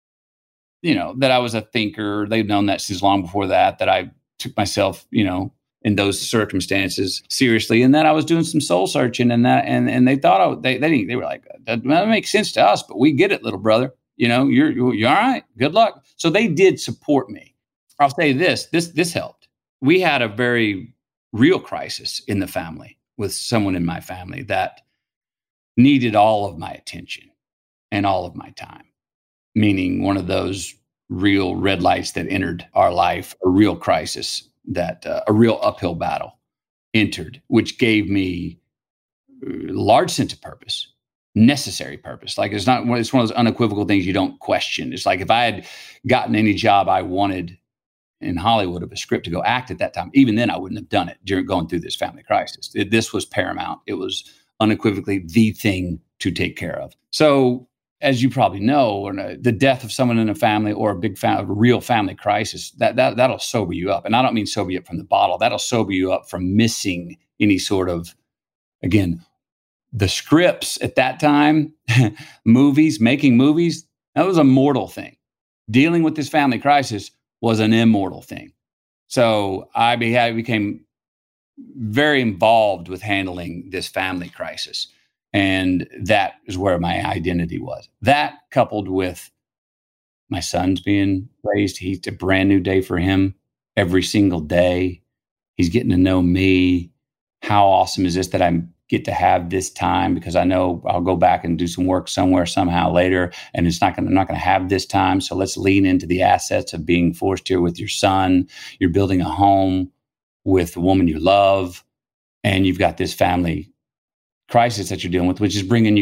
that I was a thinker. They've known that since long before that I took myself, in those circumstances seriously. And that I was doing some soul searching and that, and they thought they were like, that makes sense to us, but we get it, little brother. You're all right. Good luck. So they did support me. I'll say this helped. We had a very real crisis in the family with someone in my family that needed all of my attention and all of my time, meaning one of those real red lights that entered our life, a real crisis that a real uphill battle entered, which gave me a large sense of purpose, necessary purpose. Like it's one of those unequivocal things you don't question. It's like if I had gotten any job I wanted in Hollywood of a script to go act at that time, even then I wouldn't have done it during going through this family crisis. This was paramount. It was unequivocally the thing to take care of. So as you probably know, the death of someone in a family or a real family crisis, that'll sober you up. And I don't mean sober you up from the bottle. That'll sober you up from missing any sort of, again, the scripts at that time, making movies, that was a mortal thing. Dealing with this family crisis was an immortal thing. So I became very involved with handling this family crisis. And that is where my identity was. That coupled with my son's being raised, it's a brand new day for him every single day. He's getting to know me. how awesome is this that I get to have this time, because I know I'll go back and do some work somewhere somehow later, and I'm not going to have this time. So let's lean into the assets of being forced here with your son. You're building a home with the woman you love, and you've got this family crisis that you're dealing with, which is bringing you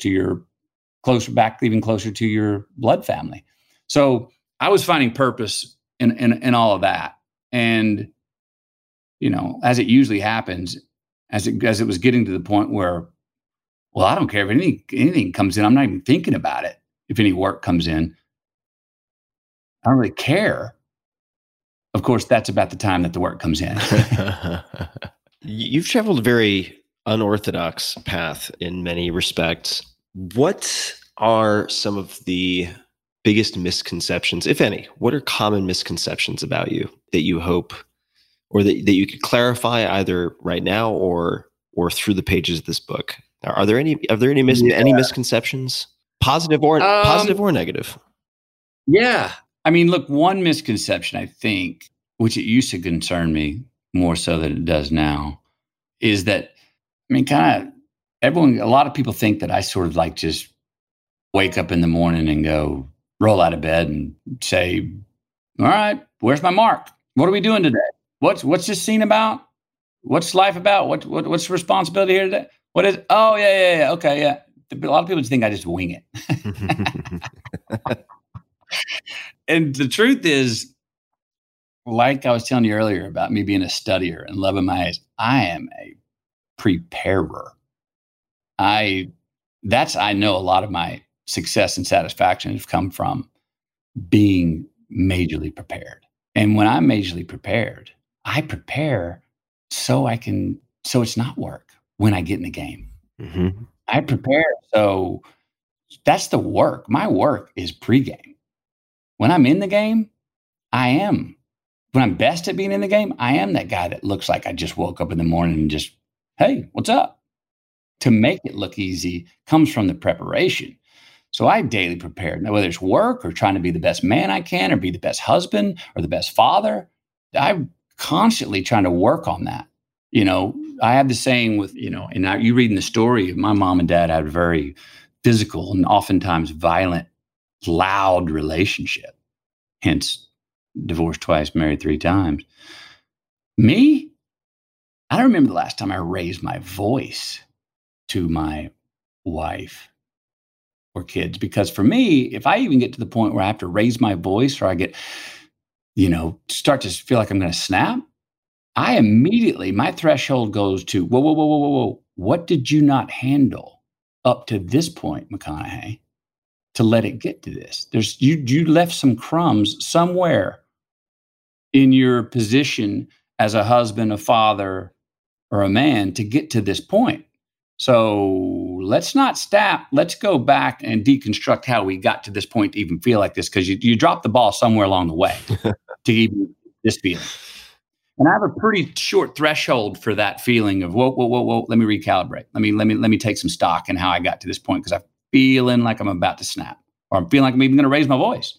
even closer to your blood family. So I was finding purpose in all of that. And, as it usually happens, as it was getting to the point where, well, I don't care if anything comes in. I'm not even thinking about it. If any work comes in, I don't really care. Of course, that's about the time that the work comes in. You've traveled a very unorthodox path in many respects. What are some of the biggest misconceptions, if any? What are common misconceptions about you that you hope, or that you could clarify either right now or through the pages of this book? Are there any misconceptions, positive or negative? Yeah. I mean, look, one misconception, I think, which it used to concern me more so than it does now, is that, a lot of people think that I sort of like just wake up in the morning and go roll out of bed and say, all right, where's my mark? What are we doing today? What's this scene about? What's life about? What's the responsibility here today? What is, oh, yeah. Okay. Yeah. A lot of people just think I just wing it. And the truth is, like I was telling you earlier about me being a studier and loving my eyes, I am a preparer. I know a lot of my success and satisfaction has come from being majorly prepared. And when I'm majorly prepared, I prepare so it's not work when I get in the game. Mm-hmm. I prepare. So that's the work. My work is pregame. When I'm in the game, when I'm best at being in the game, I am that guy that looks like I just woke up in the morning and just, hey, what's up? To make it look easy comes from the preparation. So I daily prepare. Now, whether it's work or trying to be the best man I can, or be the best husband or the best father, I'm constantly trying to work on that. I have the saying with, and you reading the story, my mom and dad had a very physical and oftentimes violent, loud relationship. Hence, divorced twice, married 3 times. Me, I don't remember the last time I raised my voice to my wife or kids, because for me, if I even get to the point where I have to raise my voice, or I get, start to feel like I'm going to snap, I immediately, my threshold goes to, whoa. What did you not handle up to this point, McConaughey, to let it get to this? You left some crumbs somewhere in your position as a husband, a father, or a man to get to this point. So let's not stop. Let's go back and deconstruct how we got to this point to even feel like this, because you dropped the ball somewhere along the way to even this feeling. And I have a pretty short threshold for that feeling of whoa. Let me recalibrate. Let me take some stock in how I got to this point, because I'm feeling like I'm about to snap, or I'm feeling like I'm even going to raise my voice.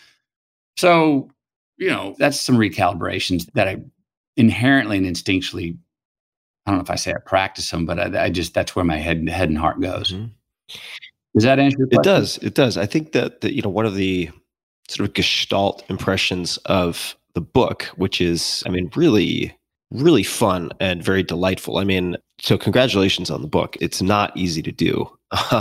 So, that's some recalibrations that I inherently and instinctually, I don't know if I say I practice them, but I just, that's where my head and heart goes. Mm-hmm. Does that answer your question? It does. I think that one of the sort of gestalt impressions of the book, which is, really, really fun and very delightful. So congratulations on the book. It's not easy to do.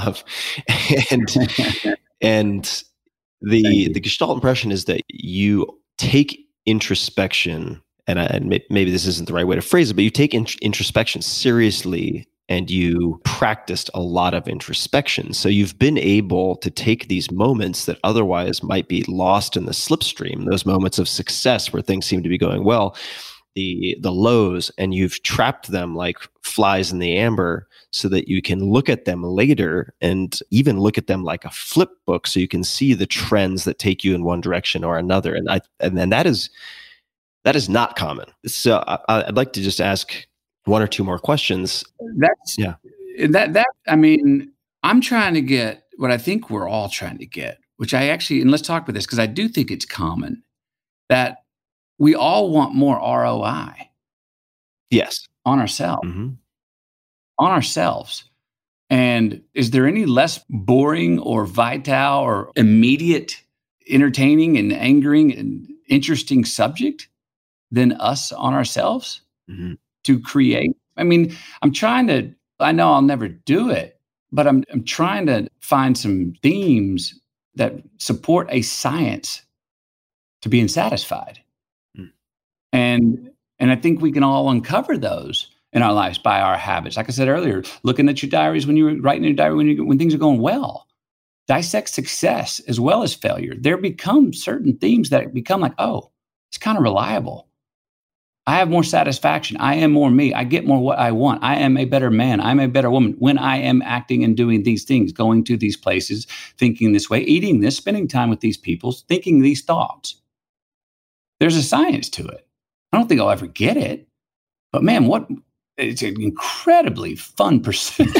and the gestalt impression is that you take introspection, and maybe this isn't the right way to phrase it, but you take introspection seriously, and you practiced a lot of introspection. So you've been able to take these moments that otherwise might be lost in the slipstream, those moments of success where things seem to be going well, the lows, and you've trapped them like flies in the amber, so that you can look at them later and even look at them like a flip book, so you can see the trends that take you in one direction or another. And that is not common. So I'd like to just ask one or two more questions. I'm trying to get what I think we're all trying to get, which and let's talk about this, because I do think it's common that we all want more ROI. Yes. on ourselves. Mm-hmm. On ourselves. And is there any less boring or vital or immediate, entertaining and angering and interesting subject than us on ourselves to create? I mean, I know I'll never do it, but I'm trying to find some themes that support a science to being satisfied. And I think we can all uncover those in our lives by our habits. Like I said earlier, looking at your diaries when you were writing in your diary when things are going well. Dissect success as well as failure. There become certain themes that become like, oh, it's kind of reliable. I have more satisfaction. I am more me. I get more what I want. I am a better man. I'm a better woman when I am acting and doing these things, going to these places, thinking this way, eating this, spending time with these people, thinking these thoughts. There's a science to it. I don't think I'll ever get it, but man, it's an incredibly fun pursuit.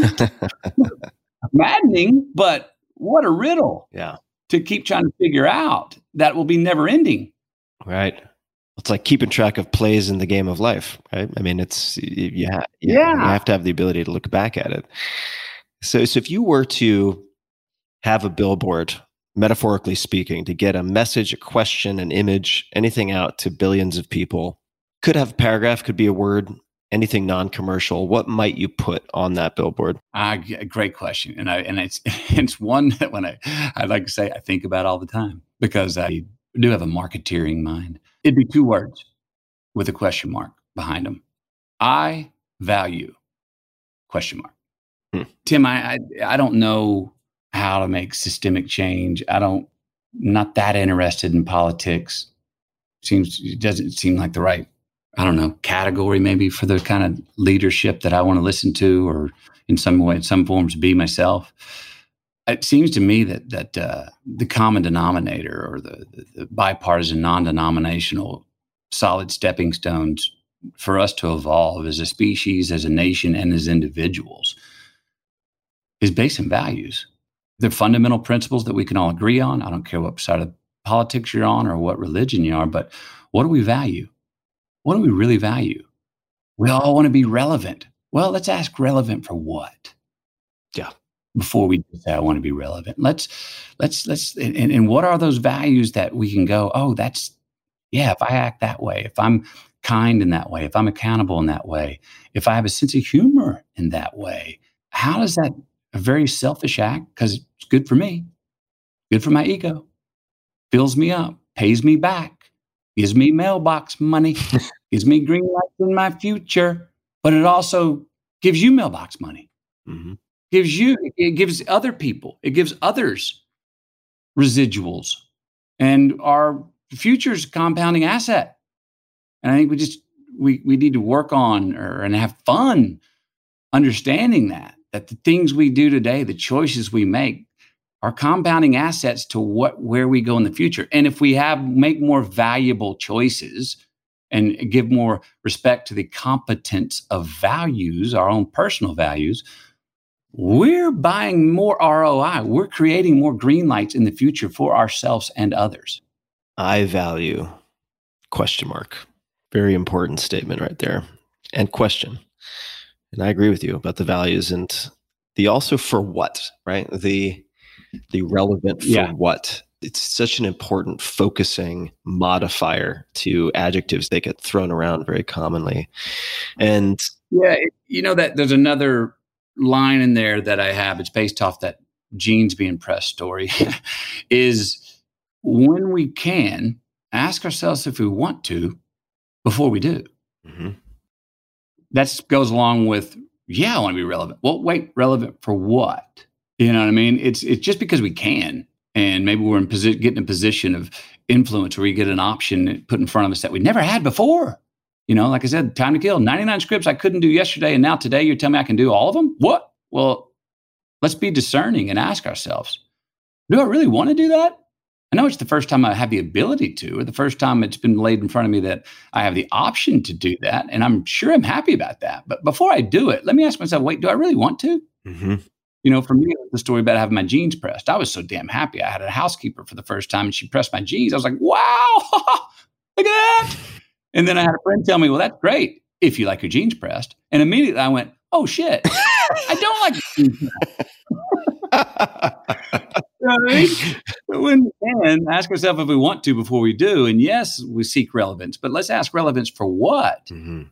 Maddening, but what a riddle. Yeah. To keep trying to figure out that will be never ending. Right. It's like keeping track of plays in the game of life, right? I mean, you have to have the ability to look back at it. So if you were to have a billboard, metaphorically speaking, to get a message, a question, an image, anything out to billions of people, could have a paragraph, could be a word, anything non-commercial, what might you put on that billboard? Great question. And it's one that I like to say I think about all the time because I do have a marketeering mind. It'd be 2 words with a question mark behind them. I value, question mark. Tim, I don't know how to make systemic change. Not that interested in politics. It doesn't seem like the right, I don't know, category maybe for the kind of leadership that I want to listen to or in some forms be myself. It seems to me that the common denominator or the bipartisan, non-denominational solid stepping stones for us to evolve as a species, as a nation, and as individuals is based on values. They're fundamental principles that we can all agree on. I don't care what side of politics you're on or what religion you are, but what do we value? What do we really value? We all want to be relevant. Well, let's ask relevant for what? Yeah. Before we say I want to be relevant, let's and what are those values that we can go, oh, if I act that way, if I'm kind in that way, if I'm accountable in that way, if I have a sense of humor in that way, how does that a very selfish act? Because it's good for me, good for my ego, fills me up, pays me back, gives me mailbox money, gives me green lights in my future, but it also gives you mailbox money. Mm-hmm. It gives other people, it gives others residuals, and our future's a compounding asset. And I think we need to work on and have fun understanding that the things we do today, the choices we make, are compounding assets to where we go in the future. And if we make more valuable choices and give more respect to the competence of values, our own personal values, we're buying more ROI. We're creating more green lights in the future for ourselves and others. I value, question mark. Very important statement right there. And question. And I agree with you about the values and the also for what, right? The relevant for what. It's such an important focusing modifier to adjectives. They get thrown around very commonly. And that there's another line in there that I have. It's based off that jeans being pressed story is when we can ask ourselves if we want to before we do. Mm-hmm. That goes along with, I want to be relevant. Well, wait, relevant for what? You know what I mean? It's just because we can, and maybe we're getting a position of influence where we get an option put in front of us that we never had before. Like I said, time to kill, 99 scripts I couldn't do yesterday, and now today you're telling me I can do all of them? What? Well, let's be discerning and ask ourselves, do I really want to do that? I know it's the first time I have the ability to, or the first time it's been laid in front of me that I have the option to do that, and I'm sure I'm happy about that. But before I do it, let me ask myself, wait, do I really want to? Mm-hmm. For me, it was the story about having my jeans pressed. I was so damn happy. I had a housekeeper for the first time, and she pressed my jeans. I was like, wow, look at that. And then I had a friend tell me, well, that's great. if you like your jeans pressed. And immediately I went, oh shit, I don't like jeans pressed. Right? And ask ourselves if we want to before we do. And yes, we seek relevance, but let's ask relevance for what? Mm-hmm.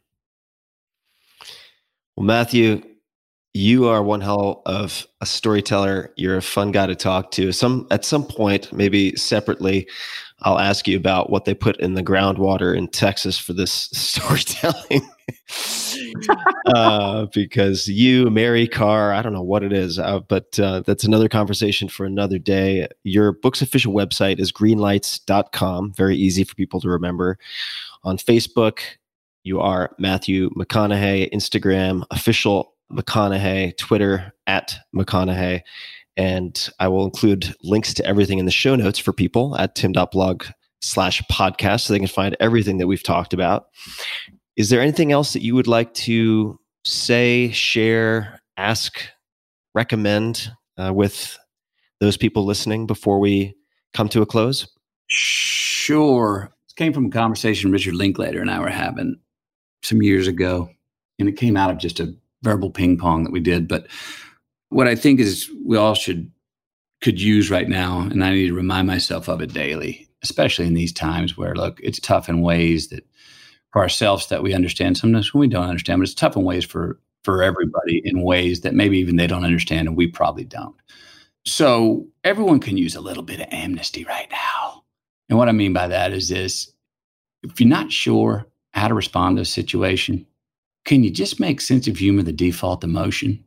Well, Matthew, you are one hell of a storyteller. You're a fun guy to talk to. At some point, maybe separately, I'll ask you about what they put in the groundwater in Texas for this storytelling. Because you, Mary Carr, I don't know what it is, but that's another conversation for another day. Your book's official website is greenlights.com. Very easy for people to remember. On Facebook, you are Matthew McConaughey. Instagram, official McConaughey. Twitter, @McConaughey. And I will include links to everything in the show notes for people at tim.blog/podcast so they can find everything that we've talked about. Is there anything else that you would like to say, share, ask, recommend with those people listening before we come to a close? Sure. This came from a conversation Richard Linklater and I were having some years ago, and it came out of just a verbal ping pong that we did. But what I think is we all could use right now, and I need to remind myself of it daily, especially in these times where, look, it's tough in ways that for ourselves that we understand. Sometimes we don't understand, but it's tough in ways for everybody in ways that maybe even they don't understand and we probably don't. So everyone can use a little bit of amnesty right now. And what I mean by that is this: if you're not sure how to respond to a situation, can you just make sense of humor the default emotion?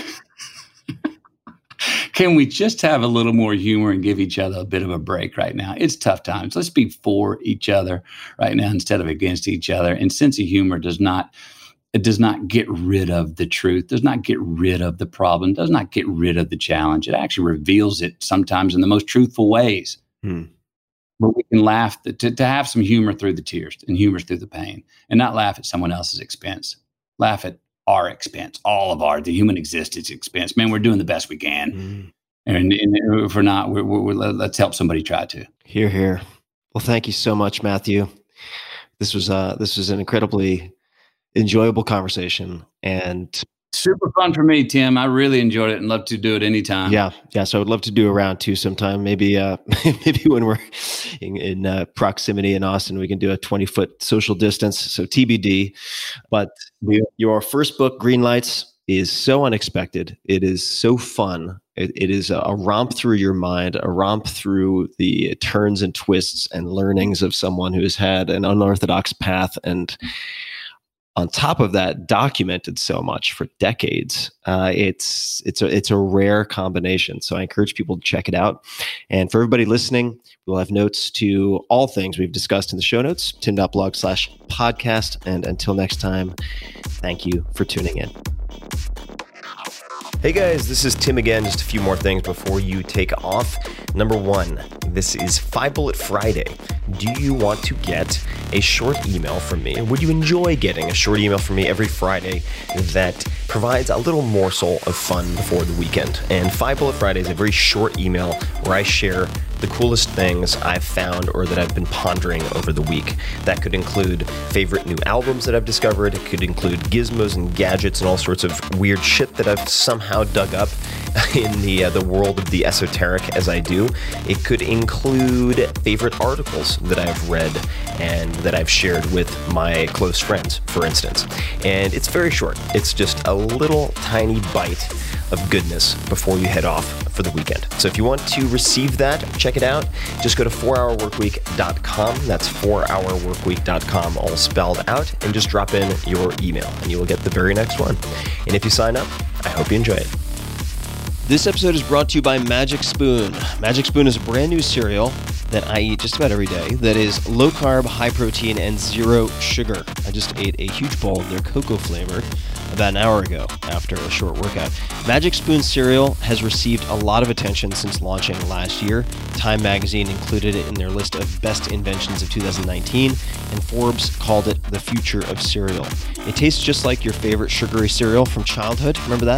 Can we just have a little more humor and give each other a bit of a break right now? It's tough times. Let's be for each other right now instead of against each other. And sense of humor does not get rid of the truth, does not get rid of the problem, does not get rid of the challenge. It actually reveals it sometimes in the most truthful ways. But we can laugh, to have some humor through the tears and humor through the pain, and not laugh at someone else's expense. Laugh at our expense, the human existence expense. Man, we're doing the best we can. And if we're not, let's help somebody try to. Hear, hear. Well, thank you so much, Matthew. This was an incredibly enjoyable conversation and super fun for me, Tim. I really enjoyed it and love to do it anytime. Yeah. So I would love to do a round two sometime. Maybe when we're in proximity in Austin, we can do a 20-foot social distance. So TBD. But your first book, Green Lights, is so unexpected. It is so fun. It is a romp through your mind, a romp through the turns and twists and learnings of someone who has had an unorthodox path, and on top of that, documented so much for decades. It's a rare combination. So I encourage people to check it out. And for everybody listening, we'll have notes to all things we've discussed in the show notes, tim.blog/podcast. And until next time, thank you for tuning in. Hey guys, this is Tim again. Just a few more things before you take off. Number one, this is 5 Bullet Friday. Do you want to get a short email from me? Would you enjoy getting a short email from me every Friday that provides a little morsel of fun before the weekend? And 5 Bullet Friday is a very short email where I share the coolest things I've found or that I've been pondering over the week. That could include favorite new albums that I've discovered. It could include gizmos and gadgets and all sorts of weird shit that I've somehow dug up in the world of the esoteric as I do. It could include favorite articles that I've read and that I've shared with my close friends, for instance. And it's very short. It's just a little tiny bite of goodness before you head off for the weekend. So if you want to receive that, check it out. Just go to 4hourworkweek.com. That's 4hourworkweek.com, all spelled out, and just drop in your email and you will get the very next one. And if you sign up, I hope you enjoy it. This episode is brought to you by Magic Spoon. Magic Spoon is a brand new cereal that I eat just about every day that is low carb, high protein, and zero sugar. I just ate a huge bowl of their cocoa flavored about an hour ago after a short workout. Magic Spoon cereal has received a lot of attention since launching last year. Time magazine included it in their list of best inventions of 2019, and Forbes called it the future of cereal. It tastes just like your favorite sugary cereal from childhood. Remember that?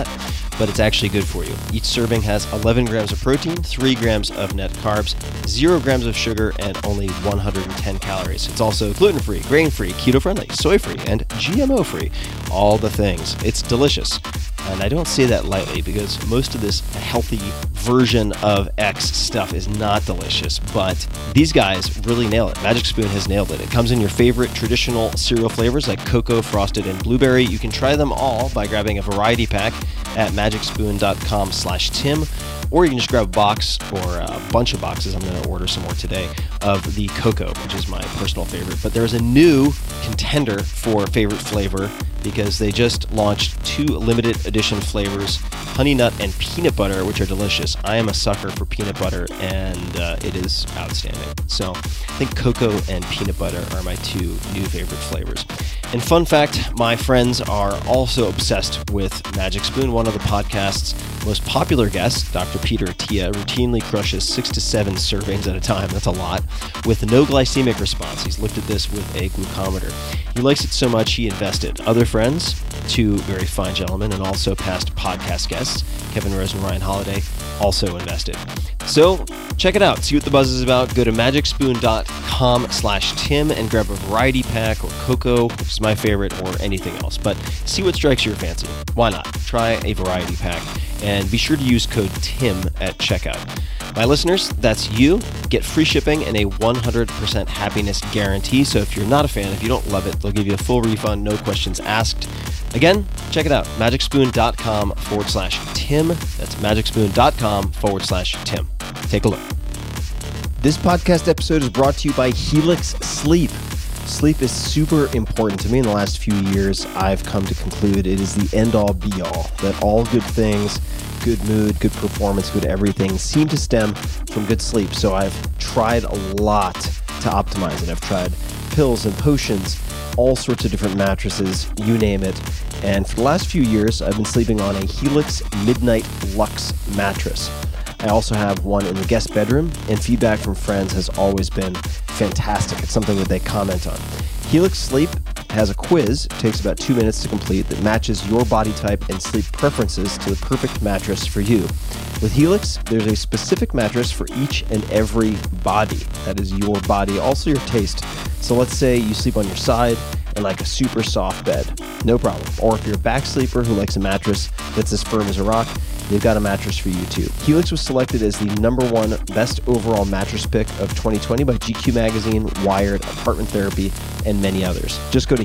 but it's actually good for you. Each serving has 11 grams of protein, 3 grams of net carbs, 0 grams of sugar, and only 110 calories. It's also gluten-free, grain-free, keto-friendly, soy-free, and GMO-free. All the things. It's delicious. And I don't say that lightly because most of this healthy version of X stuff is not delicious, but these guys really nail it. Magic Spoon has nailed it. It comes in your favorite traditional cereal flavors like cocoa, frosted, and blueberry. You can try them all by grabbing a variety pack at magicspoon.com/Tim, or you can just grab a box or a bunch of boxes. I'm going to order some more today of the cocoa, which is my personal favorite. But there's a new contender for favorite flavor because they just launched 2 limited edition flavors, honey nut and peanut butter, which are delicious. I am a sucker for peanut butter, and it is outstanding. So I think cocoa and peanut butter are my 2 new favorite flavors. And fun fact, my friends are also obsessed with Magic Spoon. One of the podcast's most popular guests, Dr. Peter Attia, routinely crushes 6 to 7 servings at a time. That's a lot. With no glycemic response. He's looked at this with a glucometer. He likes it so much he invested. Other friends, 2 very fine gentlemen, and also past podcast guests, Kevin Rose and Ryan Holiday, also invested. So check it out. See what the buzz is about. Go to magicspoon.com/Tim and grab a variety pack or cocoa, which is my favorite, or anything else. But see what strikes your fancy. Why not? Try a variety pack and be sure to use code TIM at checkout. My listeners, that's you. Get free shipping and a 100% happiness guarantee. So if you're not a fan, if you don't love it, they'll give you a full refund, no questions asked. Again, check it out. magicspoon.com/Tim. That's magicspoon.com/Tim. Take a look. This podcast episode is brought to you by Helix Sleep. Sleep is super important to me. In the last few years, I've come to conclude it is the end-all be-all, that all good things, good mood, good performance, good everything seem to stem from good sleep. So I've tried a lot to optimize it. I've tried pills and potions, all sorts of different mattresses, you name it. And for the last few years, I've been sleeping on a Helix Midnight Luxe mattress. I also have one in the guest bedroom, and feedback from friends has always been fantastic. It's something that they comment on. Helix Sleep has a quiz, it takes about 2 minutes to complete, that matches your body type and sleep preferences to the perfect mattress for you. With Helix, there's a specific mattress for each and every body. That is your body, also your taste. So let's say you sleep on your side and like a super soft bed, no problem. Or if you're a back sleeper who likes a mattress that's as firm as a rock, they've got a mattress for you too. Helix was selected as the #1 best overall mattress pick of 2020 by GQ Magazine, Wired, Apartment Therapy, and many others. Just go to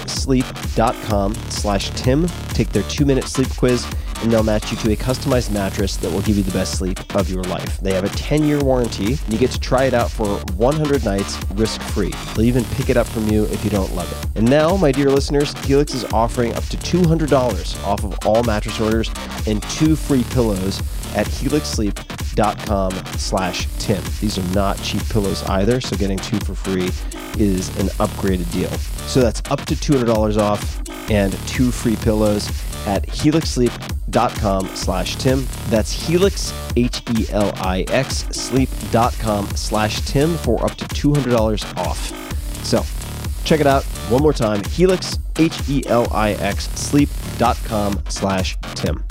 helixsleep.com/Tim, take their 2-minute sleep quiz, and they'll match you to a customized mattress that will give you the best sleep of your life. They have a 10-year warranty, and you get to try it out for 100 nights risk-free. They'll even pick it up from you if you don't love it. And now, my dear listeners, Helix is offering up to $200 off of all mattress orders and 2 free pillows at helixsleep.com/Tim. These are not cheap pillows either, so getting 2 for free is an upgraded deal. So that's up to $200 off and 2 free pillows at helixsleep.com/Tim. That's Helix, HELIX, sleep.com/Tim for up to $200 off. So check it out one more time, Helix, HELIX, sleep.com/Tim.